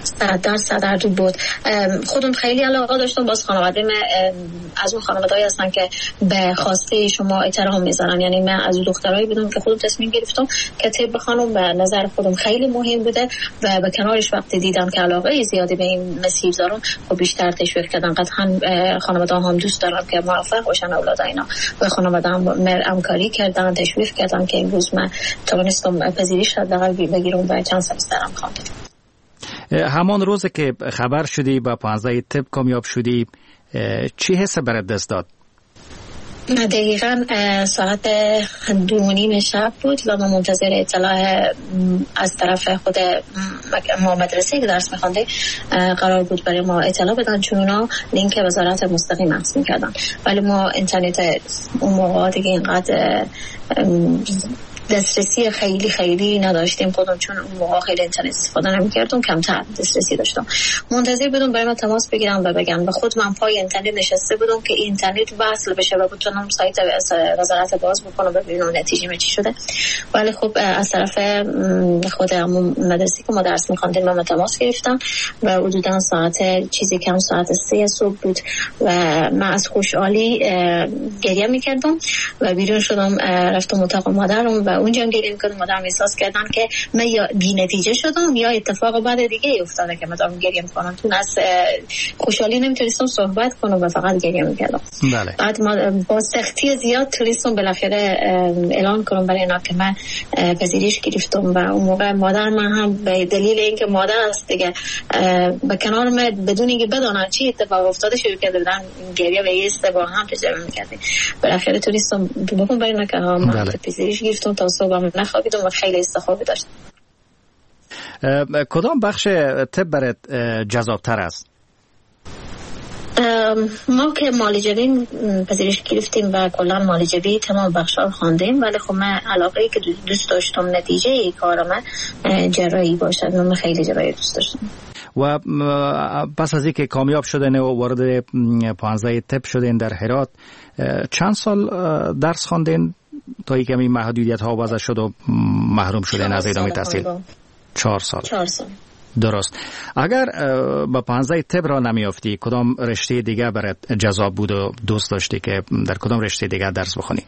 100% بود. خودم خیلی علاقه داشتم. باز خانواده من از اون خانواده‌ای هستن که به خواسته شما احترام میذارن. یعنی من از دخترایی بودم که خودم تصمیم گرفتم که طب بخونم و نظر خودم خیلی مهم بوده و به کنارش وقتی دیدم که علاقه زیادی به این مسیر دارم و بیشتر تشویق کردن. قطعا خانواده هم دوست دارن که موفق باشن اولاد اینا و خانواده هم همکاری کردن، تشویق کردن که امروز من توانستم پذیرش حداقل بگیرم و چند سال دارم خواندم. همان روز که خبر شدی با 15 طب کامیاب شدی چی حس برات دست داد؟ دقیقا ساعت 2:30 شب بود و ما منتظر اطلاع از طرف خود ما مدرسه که درس میخونده قرار بود برای ما اطلاع بدن، چون اونا لینک وزارت مستقیم عکس میکردن ولی ما اینترنت اون موقع دیگه اینقدر دسترسی خیلی نداشتیم خودم، چون اون موقع خیلی اینترنت استفاده نمی‌کردم، کمتر دسترسی داشتم. منتظر بودم برای ما تماس بگیرم و بگم به خود من پای اینترنت نشسته بودم که اینترنت وصل بشه و بتونم سایت وزارت باز بکنم ببینم نتیجه چی شده. ولی خب از طرف خود مدرسه که ما درس می‌خوندیم من تماس گرفتم و حدوداً ساعت چیزی کم ساعت 3 صبح بود و من از خوشحالی گریه می‌کردم و بیرون شدم رفتم اتاق مادرم و اونجا هم گریه می‌کردم. مادرم احساس کردن که من یا بی نتیجه شدم یا اتفاق بعد دیگه افتاده که مادرم گریه می‌کنم، چون از خوشحالی نمیتونستم صحبت کنم و فقط گریه می‌کردم. بله. بعد ما با سختی زیاد تونستم بالاخره اعلان کنم برای اینا که من پذیرش گرفتم و اون موقع مادر من هم به دلیل اینکه مادر است دیگه به کنار من بدون اینکه بدونن چی اتفاق افتاده شروع کرده بودن گریه و ایست با هم تجربه می‌کردیم. بالاخره تونستم بگم برای اینا که من پذیرش گرفتم تا صبح نخوابیدم و خیلی استخوابی داشتم. کدام بخش طب برات جذاب‌تر است؟ ما که معالجه پذیرش گرفتیم و کلا معالجه تمام بخش‌ها رو خواندیم، ولی خب من علاقه‌ای که دوست داشتم نتیجه کارم جراحی باشد. من خیلی جراحی دوست داشتم. و پس از اینکه کامیاب شدن و وارد 15 طب شدن در هرات چند سال درس خواندین تا اینکه این محدودیت ها وضع شد و محروم شدن از ادامه تحصیل؟ 4 سال. 4 سال. درست. اگر با 15 طب را نمیافتی کدام رشته دیگه برات جذاب بود و دوست داشتی که در کدام رشته دیگه درس بخونی؟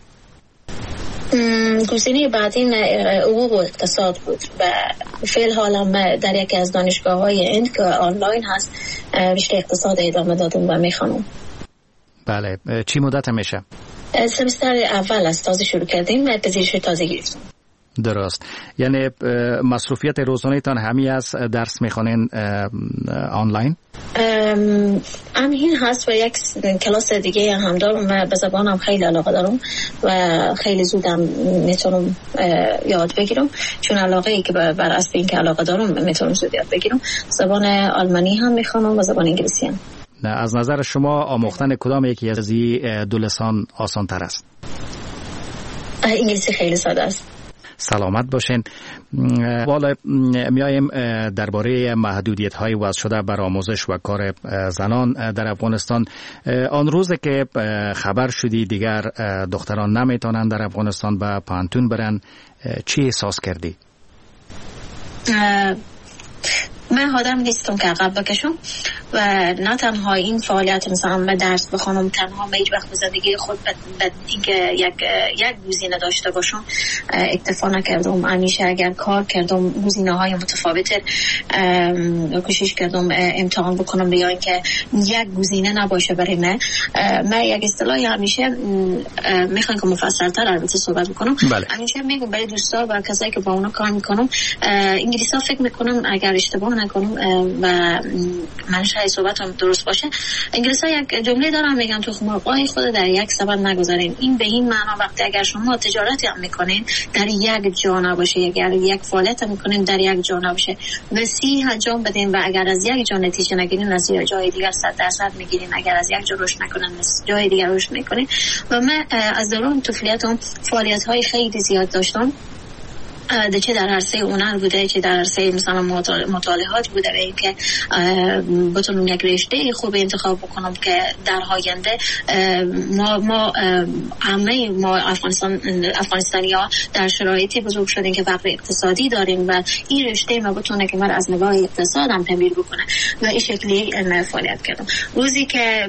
گزینه بعدی حقوق و اقتصاد بود و فعل حالا در یکی از دانشگاه‌های هند که آنلاین هست رشته اقتصاد ادامه دادم و میخوانم. بله. چی مدت میشه؟ سمستر اول از تازه شروع کردیم و پذیرش تازه گرفتیم. درست. یعنی مصروفیت روزانه تان همی از درس میخوانین آنلاین؟ همین هست و یک کلاس دیگه هم دارم و به زبانم خیلی علاقه دارم و خیلی زودم میتونم یاد بگیرم، چون علاقه ای که بر اساس اینکه علاقه دارم میتونم زود یاد بگیرم. زبان آلمانی هم میخوانم و زبان انگلیسی هم. از نظر شما آموختن کدام یکی از این دو لسان آسان تر است؟ انگلیسی خیلی ساده است. سلامت باشین. والا میایم درباره محدودیت های وضع شده بر آموزش و کار زنان در افغانستان. آن روز که خبر شدی دیگر دختران نمیتونن در افغانستان به پانتون برن، چی احساس کردی؟ من آدم نیستم که عقب بکشم و نه تنها این فعالیت مثلا من درس بخونم تنها من هیچ وقت به زندگی خود اینکه یک گزینه داشته باشم اکتفا نکردم. همیشه اگر کار کردم گزینه‌های متفاوت کوشش کردم امتحان بکنم یا اینکه یک گزینه نباشه برای من یک اصطلاحی همیشه میخوام که مفصل‌تر البته صحبت بکنم. همیشه میگم برای دوستا و کسایی که با اونا کار میکنم انگلیسی ها فکر میکنم اگر اشتباه نکنم و من شاید صحبتم درست باشه، انگلیسی ها یک جمله دارن میگن تو مرغای خود در یک سبد نگذارین. این به این معنا وقتی اگر شما تجارتی هم میکنین در یک جا نباشه، اگر یک فعالیت هم میکنین در یک جا نباشه، وسیع انجام بدین و اگر از یک جا نتیجه نگیرین از جای دیگر 100% میگیرین. اگر از یک جا رشد نکنین از جای دیگر رشد میکنین. و من از دوران طفولیتم فعالیت های خیلی زیاد داشتم چه در عرصه هنر بوده، چه در عرصه مثلا مطالعات بوده و اینکه بتونم یک رشته خوب انتخاب بکنم که در آینده ما همه ما افغانستانی‌ها در شرایطی بزرگ شدیم که فقر اقتصادی داریم و این رشته ما بتونه که من از نگاه اقتصاد هم تمویل بکنه و این شکلی فعالیت کردم. روزی که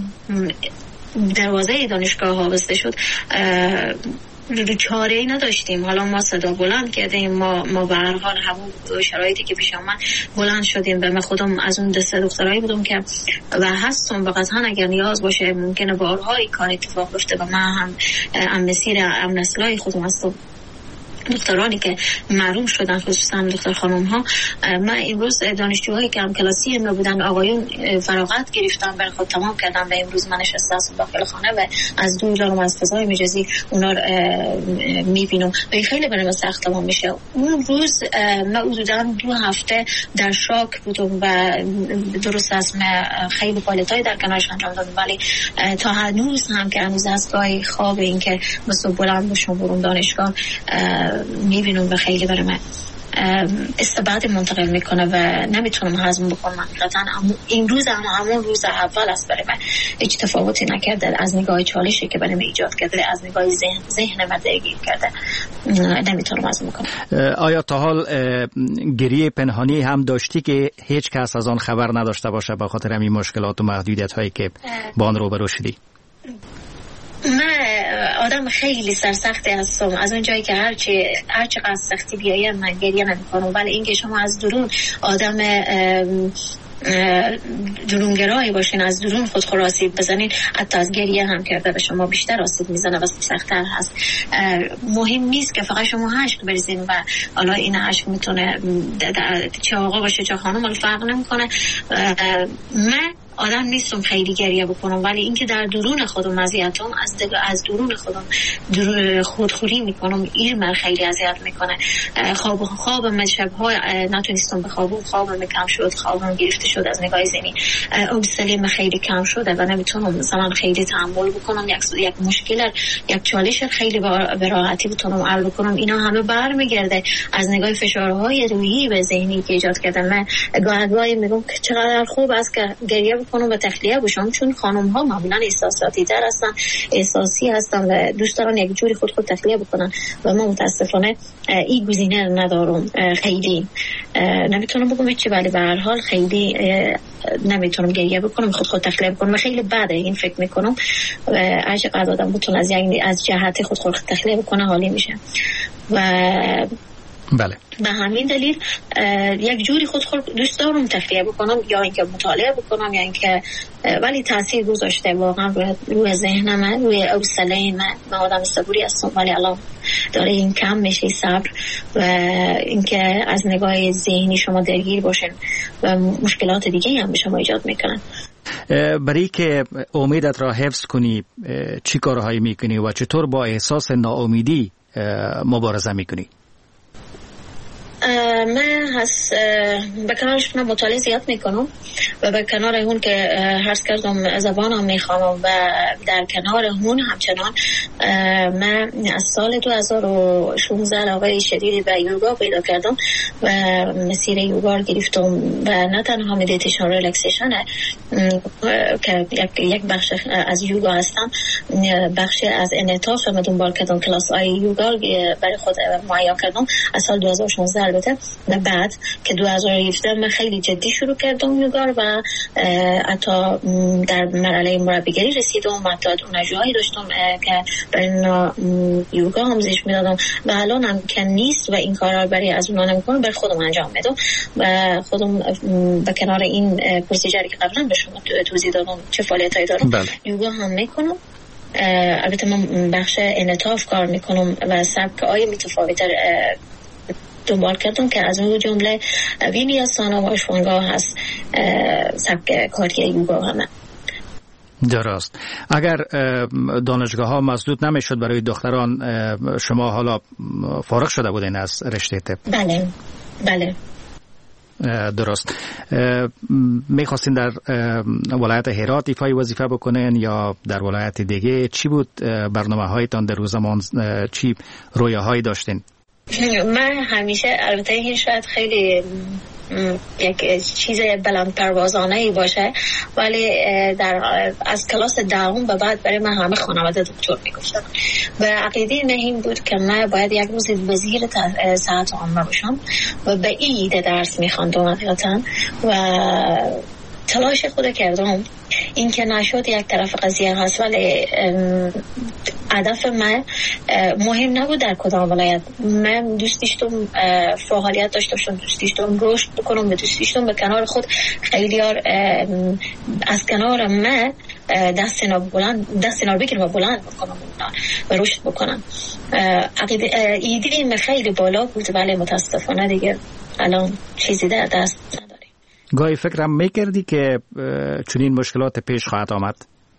دروازه دانشگاه ها بسته شد چاره‌ای نداشتیم. حالا ما صدا بلند کردیم، ما به هر حال همون شرایطی که پیش آمد بلند شدیم و من خودم از اون دسته دخترایی بودم که و هستم و قطعا اگر نیاز باشه ممکنه بارها این کار اتفاق بیفته و من هم مسیر نسلای خودم هستم. دخترانی که محروم شدن خصوصا دختر خانم ها، من امروز دانشجوهایی که هم کلاسی ما بودن آقایون فراغت گرفتن برای خود تمام کردن و امروز من نشسته هستم داخل خانه و از دور دارم از فضای مجازی اونا رو میبینم و خیلی برای من سخت تمام میشه. اون روز من حدودا 2 هفته در شاک بودم و درست است من خیلی فعالیت‌های در کنارش انجام دادم، ولی تا هنوز هم که هنوز از گاهی خواب این که مثلا بلند بشم برم دانشگاه میبینم و خیلی برای من استبعاد منتقل میکنه و نمیتونم هضم بکنم حقیقتا. این روز همون روز اول است برای من، هیچ تفاوتی نکرده از نگاه چالشی که برای من ایجاد کرده، از نگاه ذهن من درگیر کرده، نمیتونم هضم بکنم. آیا تا حال گریه پنهانی هم داشتی که هیچ کس از آن خبر نداشته باشه به خاطر همین مشکلات و محدودیت هایی که با آن روبرو شدی؟ من آدم خیلی سرسختی هستم، از اون جایی که هر چقدر سختی بیاید من گریه نمی‌کنم، ولی اینکه شما از درون آدم درونگرایی باشین، از درون خود آسیب بزنین، حتی از گریه هم کرده به شما بیشتر آسیب میزنه و سخت‌تر هست. مهم نیست که فقط شما اشک بریزین و حالا این اشک میتونه چه آقا باشه چه خانم، حالا فرق نمیکنه. من آدم نیستم خیلی گریه بکنم، ولی اینکه در درون خودم اذیتم، از درون خودم خودخوری میکنم، این من خیلی اذیت میکنه. خوابم شب‌ها نتونستم بخوابم، خوابم کم شد، خوابم گرفته شد از نگاه ذهنی، حوصله‌ام خیلی کم شده و نمیتونم مثلا خیلی تحمل بکنم یک مشکل، یک چالش خیلی به راحتی بتونم حل بکنم. اینا همه برمیگرده از نگاه فشارهای روحی و ذهنی که ایجاد کردم. من گاهی میگم که چقدر خوب است که گریه بکنم و تخلیه بشم، چون خانم ها معمولا احساساتی تر هستن، احساسی هستن و دوست دارن یک جوری خود تخلیه بکنن و من متاسفانه این گزینه ندارم. خیلی نمیتونم بگم چی، ولی به هر حال خیلی نمیتونم گریه بکنم، خود تخلیه بکنم. من خیلی بده این فکر میکنم و هر چقدر آدم بتونه از جهت خود تخلیه بکنه حالی میشه و بله. به همین دلیل یک جوری خود دوست دارم تخلیه بکنم، یا اینکه مطالعه بکنم، یا اینکه ولی تاثیر گذاشته واقعا روی ذهن من، روی حوصله من آدم صبوری هستم، ولی الان داره این کم میشه صبر و اینکه از نگاه ذهنی شما درگیر باشین و مشکلات دیگه هم به شما ایجاد میکنن. برای که امیدت را حفظ کنی چی کارهایی میکنی و چطور با احساس ناامیدی مبارزه میکنی؟ من به کنارش من مطالعه زیاد میکنم و به کنار اون که هرس کردم زبانم میخوام و در کنار اون همچنان من از سال 2016 علاقه شدیدی به یوگا پیدا کردم و مسیر یوگا گرفتم و نه تنها مدیتیشن ریلکسیشن که یک بخش از یوگا هستم، بخش از انعطاف من دنبال کردم، کلاس های یوگا برای خود معین کردم از سال 2016 البته. و بعد که 2017 من خیلی جدی شروع کردم یوگا و حتی در مرحله مربیگری رسیدم و حتی دانشجوهایی داشتم که برای یوگا آموزش میدادم و الان هم که نیست و این کارا برای از اونها نمیکنم، برای خودم انجام میدم و خودم به کنار این پروسیجری که قبلا به شما توضیح دادم چه فعالیتایی دارم یوگا هم میکنم. البته من بخش انعطاف کار میکنم و سبک‌های متفاوت‌تر دنبال کردم که از اون جمله وینیاسانا و اشوانگا هست، سبک کاری یوگا همه. درست. اگر دانشگاه ها مسدود نمیشد برای دختران، شما حالا فارغ شده بودین از رشته طب؟ بله بله. درست. میخواستین در ولایت هرات ایفای وظیفه بکنین یا در ولایت دیگه؟ چی بود برنامه هایتان در روز زمان؟ چی رویاهایی داشتین؟ من همیشه البته این شاید خیلی یک چیز بلند پروازانه باشه، ولی از کلاس دهم به بعد برای من همه خانواده دکتر میگفتن و عقیده من این بود که من باید یک روز وزیر صحت عامه باشم و به این ایده درس میخواندم حقیقتا و تلاش خود کردم. این که نشد یک طرف قضیه هست، ولی هدف من مهم نبود در کدام ولایت. من دوست داشتم فعالیت داشته باشم، دوست داشتم رشد بکنم، دوست داشتم به کنار خود خیلی از کنار من دست اینا بگیرم و بلند بکنم و رشد بکنم. ایده من خیلی بالا بود، ولی متاسفانه دیگه الان چیزی در دست نداریم. گاهی فکرم میکردی که چنین مشکلات پیش خواهد آمد؟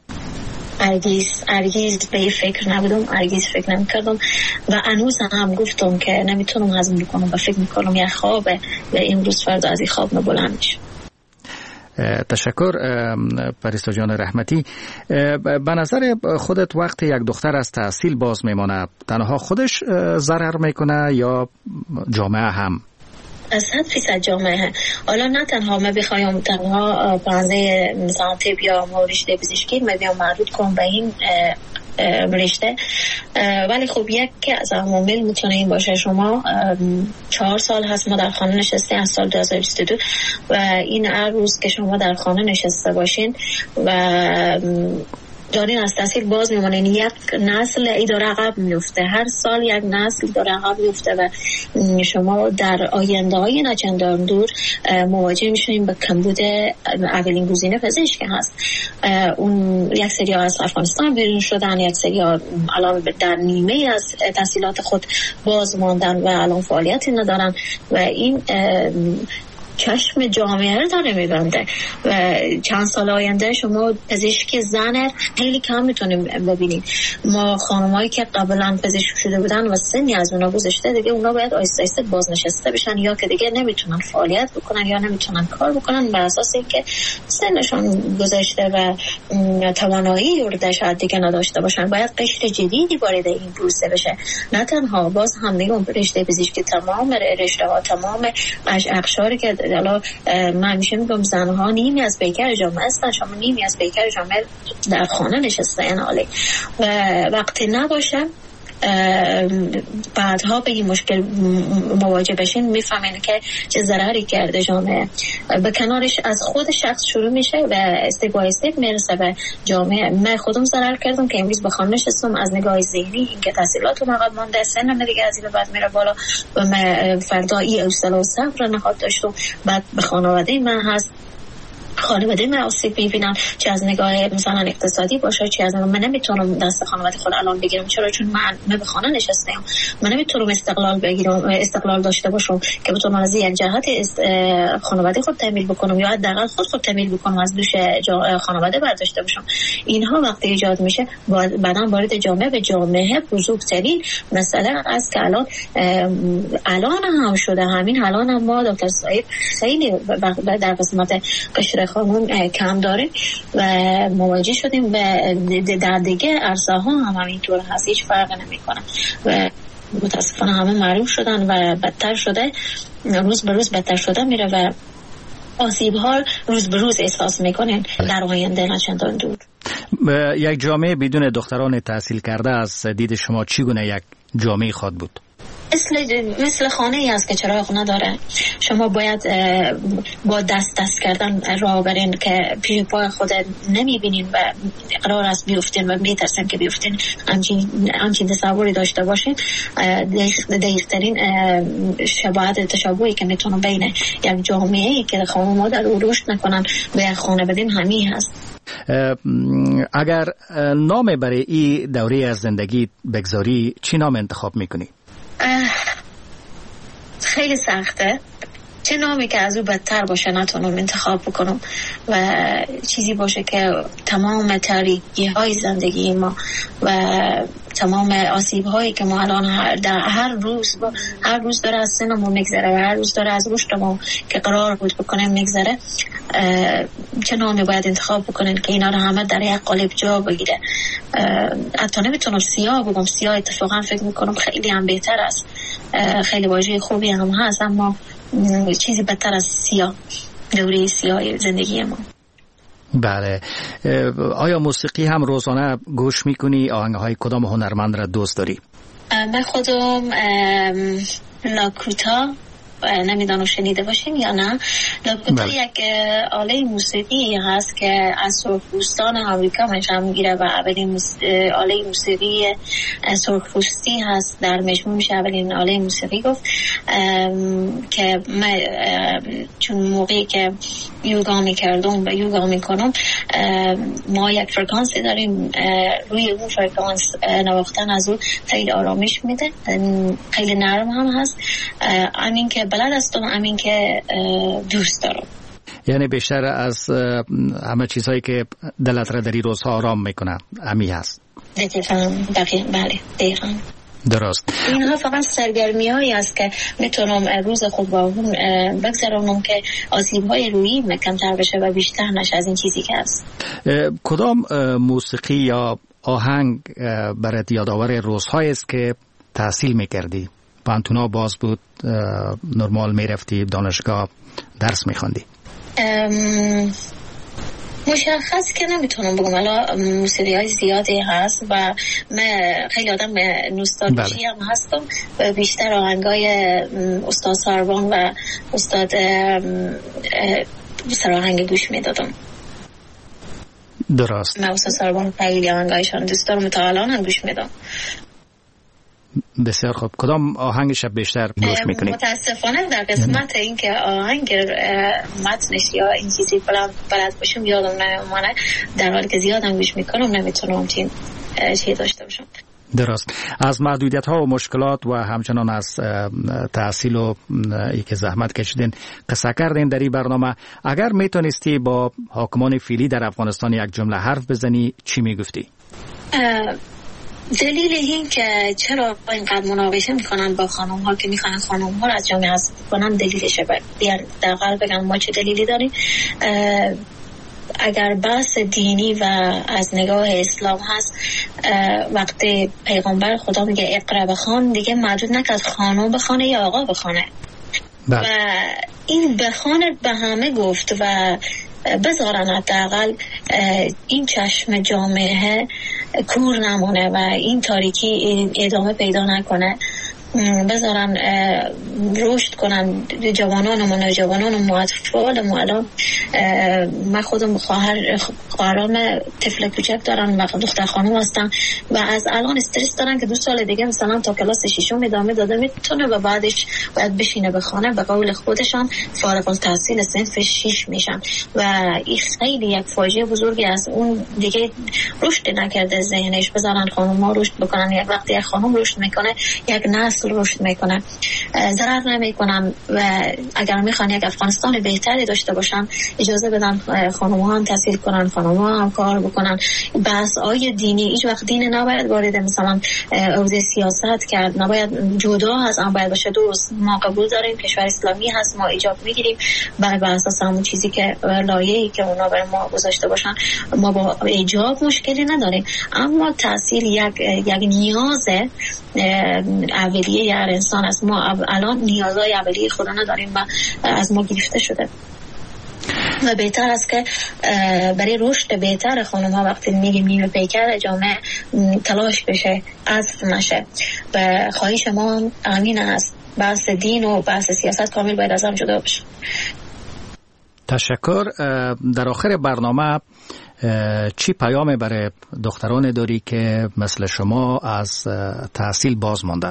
هرگز به فکر نبودم، هرگز فکر نمیکردم و هنوز هم گفتم که نمیتونم هضم بکنم و فکر میکنم یک خوابه و امروز فردا از این خواب بلند میشم. تشکر پریسا جان رحمتی. به نظر خودت وقتی یک دختر از تحصیل باز میمانه تنها خودش ضرر میکنه یا جامعه هم؟ 100% جامعه. حالا نه تنها ما بخوایم تنها پانزه مثلا طب یا رشته پزشکی ما بیام محدود کنم به این رشته، ولی خب یک از عوامل میتونه این باشه. شما 4 سال هست ما در خانه نشسته از سال 2022 و این هر روز که شما در خانه نشسته باشین و دارین از تحصیل باز میمونین، یک نسل ای داره عقب میفته، هر سال یک نسل داره عقب میفته و شما در آینده های نچندان دور مواجه میشونین به کمبود اولین گزینه پزشک هست. اون یک سری از افغانستان بیرون شدن، یک سری الان در نیمه از تحصیلات خود باز ماندن و الان فعالیتی ندارن و این چشم جامعه رو داره میبنده و چند سال آینده شما پزشک زن خیلی کم میتونیم ببینید. ما خانمایی که قبلا پزشک شده بودن و سنی از اونا گذشته دیگه اونا باید آیسته آیسته بازنشسته بشن یا که دیگه نمیتونن فعالیت بکنن یا نمیتونن کار بکنن به اساس اینکه سنشون گذشته و توانایی رو شاید دیگه نداشته باشن. باید قشر جدیدی وارد این پروسه بشه. نه تنها باز هم میگم رشته پزشکی تمام رشته ها تمام اقشاری که حالا من همیشه میگم زنها نیمی از پیکر جامعه هستن، شما نیمی از پیکر جامعه در خانه نشسته این حالی و وقتی نباشه بعدها به این مشکل مواجه بشین میفهمین که چه ضرری کرده جامعه. به کنارش از خود شخص شروع میشه و استپ بای استپ میرسه به جامعه. من خودم ضرر کردم که امروز به خانه نشستم از نگاه ذهنی اینکه تحصیلاتم عقب مونده، سنم دیگه از این بعد میره بالا و من فردا این حوصله و صبر نخواد داشتم. بعد به خانواده من هست، خانواده من آسیب میبینن، چه از نگاه مثلا اقتصادی باشه چه از من نمیتونم دست خانواده خود الان بگیرم. چرا؟ چون من به خانه نشستم، من نمیتونم استقلال بگیرم، استقلال داشته باشم که بتونم از یک جهت خانواده خود تامین بکنم یا حداقل خود تامین بکنم، از دوش خانواده برداشته باشم. اینها وقتی ایجاد میشه بعداً وارد جامعه به جامعه بزرگترین مسئله از که الان هم شده. همین الان هم ما دکتر صاحب خیلی در قسمت قشر خانم کم داریم و مواجه شدیم در دیگه عرصه ها هم همینطور هست، هیچ فرق نمیکنه و متاسفانه همه معروف شدن و بدتر شده، روز به روز بدتر شده میره و آسیب ها روز به روز احساس میکنین در آینده نچندان دور. یک جامعه بدون دختران تحصیل کرده از دید شما چگونه یک جامعه خواد بود؟ مثل خانه ای است که چراغ نداره. شما باید با دست کردن راه برین که پیش پای خود نمیبینین و قرار است بیفتین و میترسن که بیفتین. همچین تصوری داشته باشین. دقیق‌ترین شباهت تشابهی که میتونم بین یک جامعه ای که خانم‌ها در او رشد نکنن به یک خانه بدیم همین هست. اگر نام برای این دوره از زندگی بگذاری چی نام انتخاب میکنی؟ خیلی سخته. چه نامی که از او بدتر باشه نتونم انتخاب بکنم و چیزی باشه که تمام تاریکی های زندگی ما و تمام آسیب هایی که ما الان هر روز داره از سنمون میگذره و هر روز داره از رشدمون که قرار بود بکنیم میگذره. چه نامی باید انتخاب بکنین که اینا رو همه در یک قالب جا بگیره؟ حتی نمیتونم سیاه بگم، سیاه اتفاقا فکر میکنم خیلی هم بهتر است. خیلی واژه خوبی هم هست، اما چیزی بدتر از سیاه، دوره سیاه زندگی ما. بله. آیا موسیقی هم روزانه گوش میکنی؟ آهنگهای کدام هنرمند را دوست داری؟ من خودم لاکوتا، نمیدانم شنیده باشین یا نه. لاکوتا یک آله موسیقی هست که از سرخپوستان آمریکا منشأ میگیره و اولین آله موسیقی سرخپوستی هست. در مجموع میشه اولین آله موسیقی گفت که من چون موقعی که یوگا میکردم و یوگا میکنم ما یک فرکانسی داریم، روی اون فرکانس نواختن از اون خیلی آرامش میده، خیلی نرم هم هست. همین که بلد هستم، همین که دوست دارم. یعنی بیشتر از همه چیزهایی که دلت را در این روزها آرام میکنه همی هست. بله دقیقاً. درست. اینها فقط سرگرمی هایی است که میتونم روز خود با اون بگذرانم که آسیب های روحی کمتر بشه و بیشتر نشه از این چیزی که هست. کدام موسیقی یا آهنگ برات یادآور روزهایی است که تحصیل میکردی؟ پانتونا باز بود، نرمال میرفتی دانشگاه درس میخوندی؟ مشخص که نمیتونم بگم، الان موسیقی های زیادی هست و من خیلی آدم نوستالژی هم هستم و بیشتر آهنگای استاد ساربان و استاد سراهنگ گوش میدادم. درست. من استاد ساربان خیلی آهنگایشان دوست دارم، تا الان هم گوش میدم. بسیار خوب. کدام آهنگش بیشتر گوش میکنید؟ متاسفانه در قسمت این که آهنگ متنش یا این چیزی بلد باشم یادم نمیمونه، در حالی که زیادم گوش میکنم نمیتونم چی داشته باشم. درست. از محدودیت ها و مشکلات و همچنان از تحصیل و ای که زحمت کشیدین قصه کردین در این برنامه. اگر میتونستی با حاکمان فعلی در افغانستان یک جمله حرف بزنی چی میگفتی؟ دلیل این که چرا اینقدر مناقشه میکنن با خانم ها که میخوان خانم ها را از جامعه حذف کنن دلیلشه. در قلب بگم ما چه دلیلی داریم؟ اگر بحث دینی و از نگاه اسلام هست، وقتی پیغمبر خدا میگه اقرا بخوان، دیگه محدود نکرد خانم بخونه یا آقا بخونه و این بخونه به همه گفت و بذارن حداقل این چشم جامعه کور نمونه و این تاریکی ادامه پیدا نکنه، بذارن رشد کنن جوانان و نوجوانان و اطفال. الان من خودم خواهران طفل کوچک دارن و دختر خانم هستن و از الان استرس دارن که 2 سال دیگه مثلا تا کلاس 6 ادامه داده میتونه و بعدش باید بشینه بخونه. به قول خودشان فارغ التحصیل صنف 6 میشن و این خیلی یک فاجعه بزرگی است. اون دیگه رشد نکرده ذهنش. بذارن خانم ها رشد بکنن. یک وقتی یک خانم رشد میکنه یک نسل رشد میکنه، ضرر نمیکنن و اگر میخوان یک افغانستان بهتری داشته باشن اجازه بدن خانم ها هم تحصیل کنن، خانم ها هم کار بکنن. بحث های دینی هیچ وقت دین نباید وارد مثلا حوزه سیاست کرد، نباید جدا هست، هم باید باشه. درست ما قبول داریم کشور اسلامی هست، ما ایجاب میگیریم بر اساس همون چیزی که لایه‌ای که اونا برای ما گذاشته باشن، ما با ایجاب مشکلی نداریم. اما تحصیل یک نیاز اولیه هر انسان است. ما الان نیازهای اولیه خدا نداریم و از ما گرفته شده و بهتر است که برای رشد بهتر خانم ها وقتی میگیم نیمه پیکر جامعه تلاش بشه، عزف نشه و خواهش ما هم همین است. بحث دین و بحث سیاست کامل باید از هم جدا بشه. تشکر. در آخر برنامه چی پیام برای دختران داری که مثل شما از تحصیل باز ماندن؟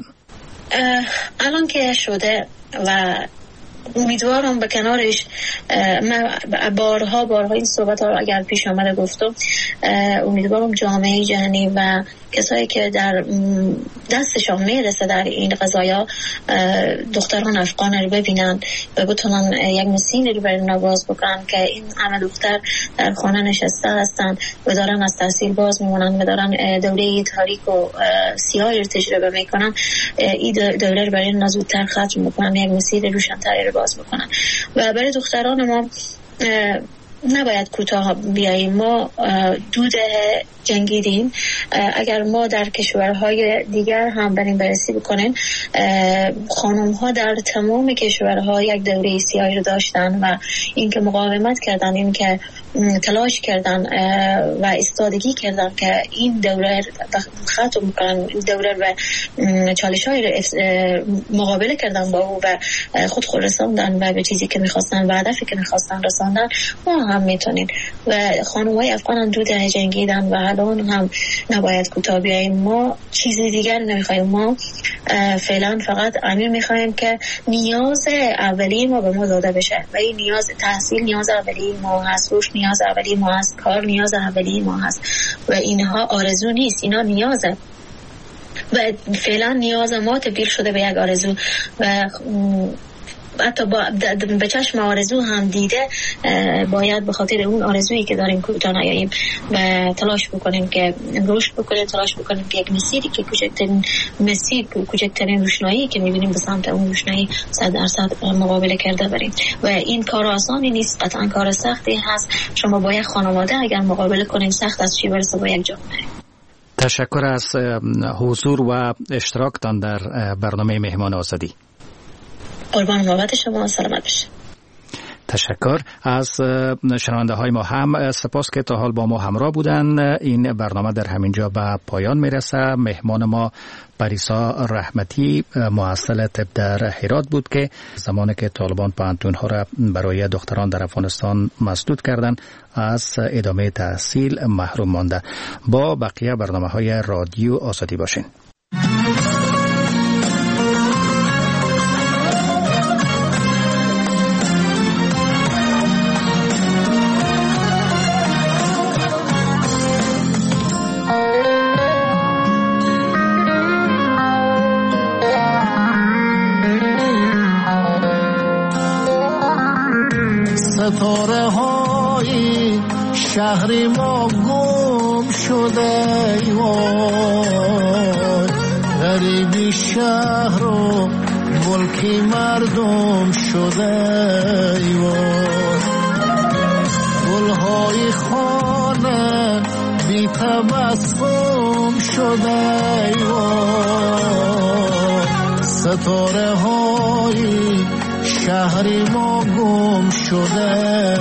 الان که شده و امیدوارم به کنارش من بارها این صحبت ها اگر پیش آمده گفتم، امیدوارم جامعه جهانی و کسایی که در دستشان میرسه در این قضایا دختران افغان رو ببینن و بتونن یک مسیری رو برای اونا باز بکنن که این همه دختر در خانه نشسته هستن و دارن از تحصیل باز میمونن و دارن دوره تاریک و سیاهی رو تجربه میکنن. این دوره رو برای اونا زودتر ختم میکنن، یک مسیر روشن‌تری رو باز بکنن. و برای دختران ما نباید کوتاه بیاییم. ما 2 دهه جنگیدیم. اگر ما در کشورهای دیگر هم بریم بررسی بکنیم، خانم ها در تمام کشورها یک دوره سیاهی رو داشتن و این که مقاومت کردن، این که تلاش کردن و استادگی کردن که این دوره ختم کنن، این دوره و چالش های رو مقابله کردن با او و خود رساندن و به چیزی که میخواستن و هدفی که میخواستن رساندن. ما هم میتونیم. و خانم‌های افغان هم 2 دهه جنگیدن و الان هم نباید کوتاه بیاییم. ما چیزی دیگر نمیخوایم. ما فعلا فقط امیر میخوایم که نیاز اولیه ما به ما داده بشه و این نیاز تحصیل نیاز اولیه ما هست، روش نیاز اولیه ما هست، کار نیاز اولیه ما هست و اینها آرزو نیست، اینا نیازه و فعلا نیاز ما تبدیل شده به یک آرزو و حتی به چشم آرزو هم دیده باید به خاطر اون آرزویی که داریم کوتاه نیاییم و تلاش بکنیم که رشد بکنیم، تلاش بکنیم که یک مسیری که کوچکترین روشنایی که میبینیم به سمت اون روشنایی 100% مقابله کرده بریم و این کار آسانی نیست، قطعا کار سختی هست. شما با یک خانواده اگر مقابله کنیم سخت است، چی برسه با یک جامعه. تشکر از حضور و اشتراکتان در برنامه مهمان آزادی. قربان محبت شما، سلامت باشید. تشکر از شنونده های ما هم. سپاس که تا حال با ما همراه بودن. این برنامه در همینجا به پایان میرسه. مهمان ما پریسا رحمتی محصل طب در هرات بود که زمانی که طالبان پوهنتون‌ها را برای دختران در افغانستان مسدود کردند از ادامه تحصیل محروم مانده. با بقیه برنامه‌های رادیو آزادی باشین. ستاره های شهر ما گم شده وای، غریبی شهر و ملکی مردم شده وای، گلهای خانه بی تبسم شده وای، ستاره های شهری ما گم شده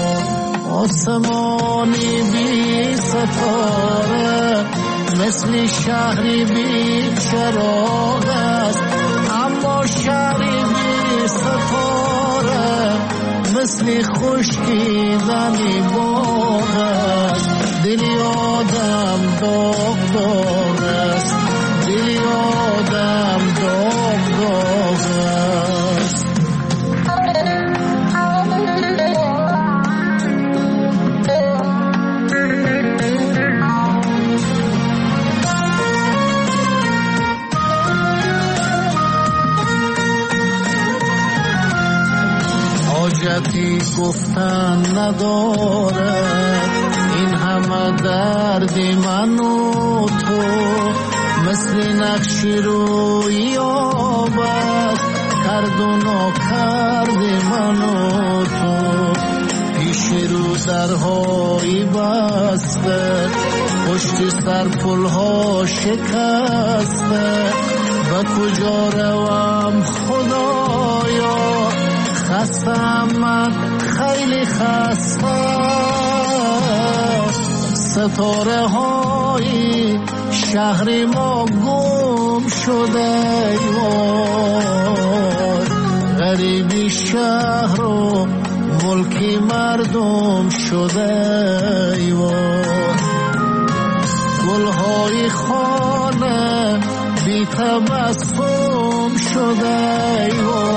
آسمانی بی ستاره مثل شهری بی چراغ است، اما شهری بی ستاره مثل خشکیدنی باغ است. دلی آدم داغ داغ است، دلی آدم داغ داغ است. حاجتی گفتن ندارد این همه درد من و تو، مثل نقشی روی آبد کرد و ناکرد من و تو. پیش رو درهایی بسته، پشت سر پلها شکسته، به کجا روم خدایا، خستم من خیلی خسته. ستاره های شهر ما گم شده وای، غریبی شهر و ملکی مردم شده وای، گلهای خانه بی تبسم شده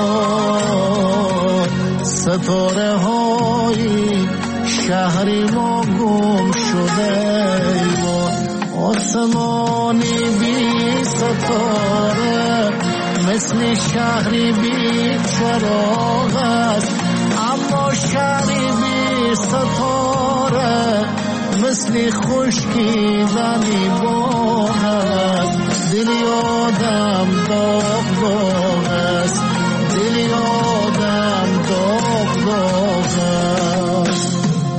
وای، ستاره های شهری ما گم شده وای، آسمانی بی ستاره مثل شهری بی چراغ است، اما شهری بی ستاره مثل خشکیدنی باغ است. دلی آدم داغ داغ است، دلی آدم داغ داغ است.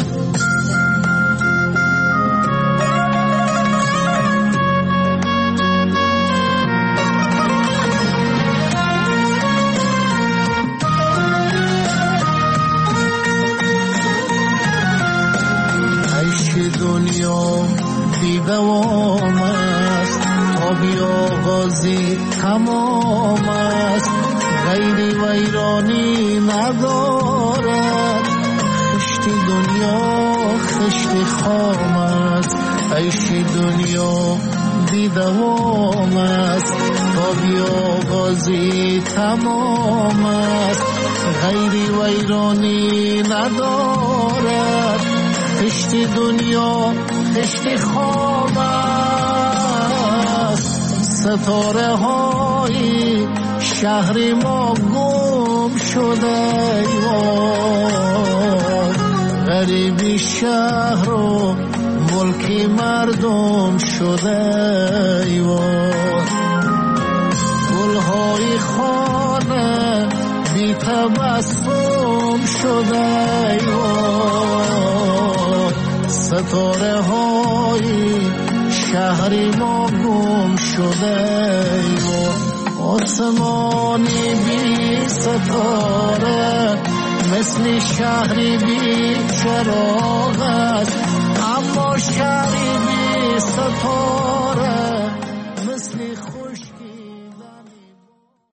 تمام است، غیری ویرانی ندارد. خشت دنیا خشت خام است، عیش دنیا بی دوام است. تا بیاغازی تمام است، غیری ویرانی ندارد. خشت دنیا خشت خام است. ستاره های شهر ما گم شده، غریبی شهر و ملک مردم شده. گلهای خانه بی تبسم شده. ستاره های شهر ما گم شده. آسمانی بی ستاره مثل شهری بی چراغ است، اما شهری بی ستاره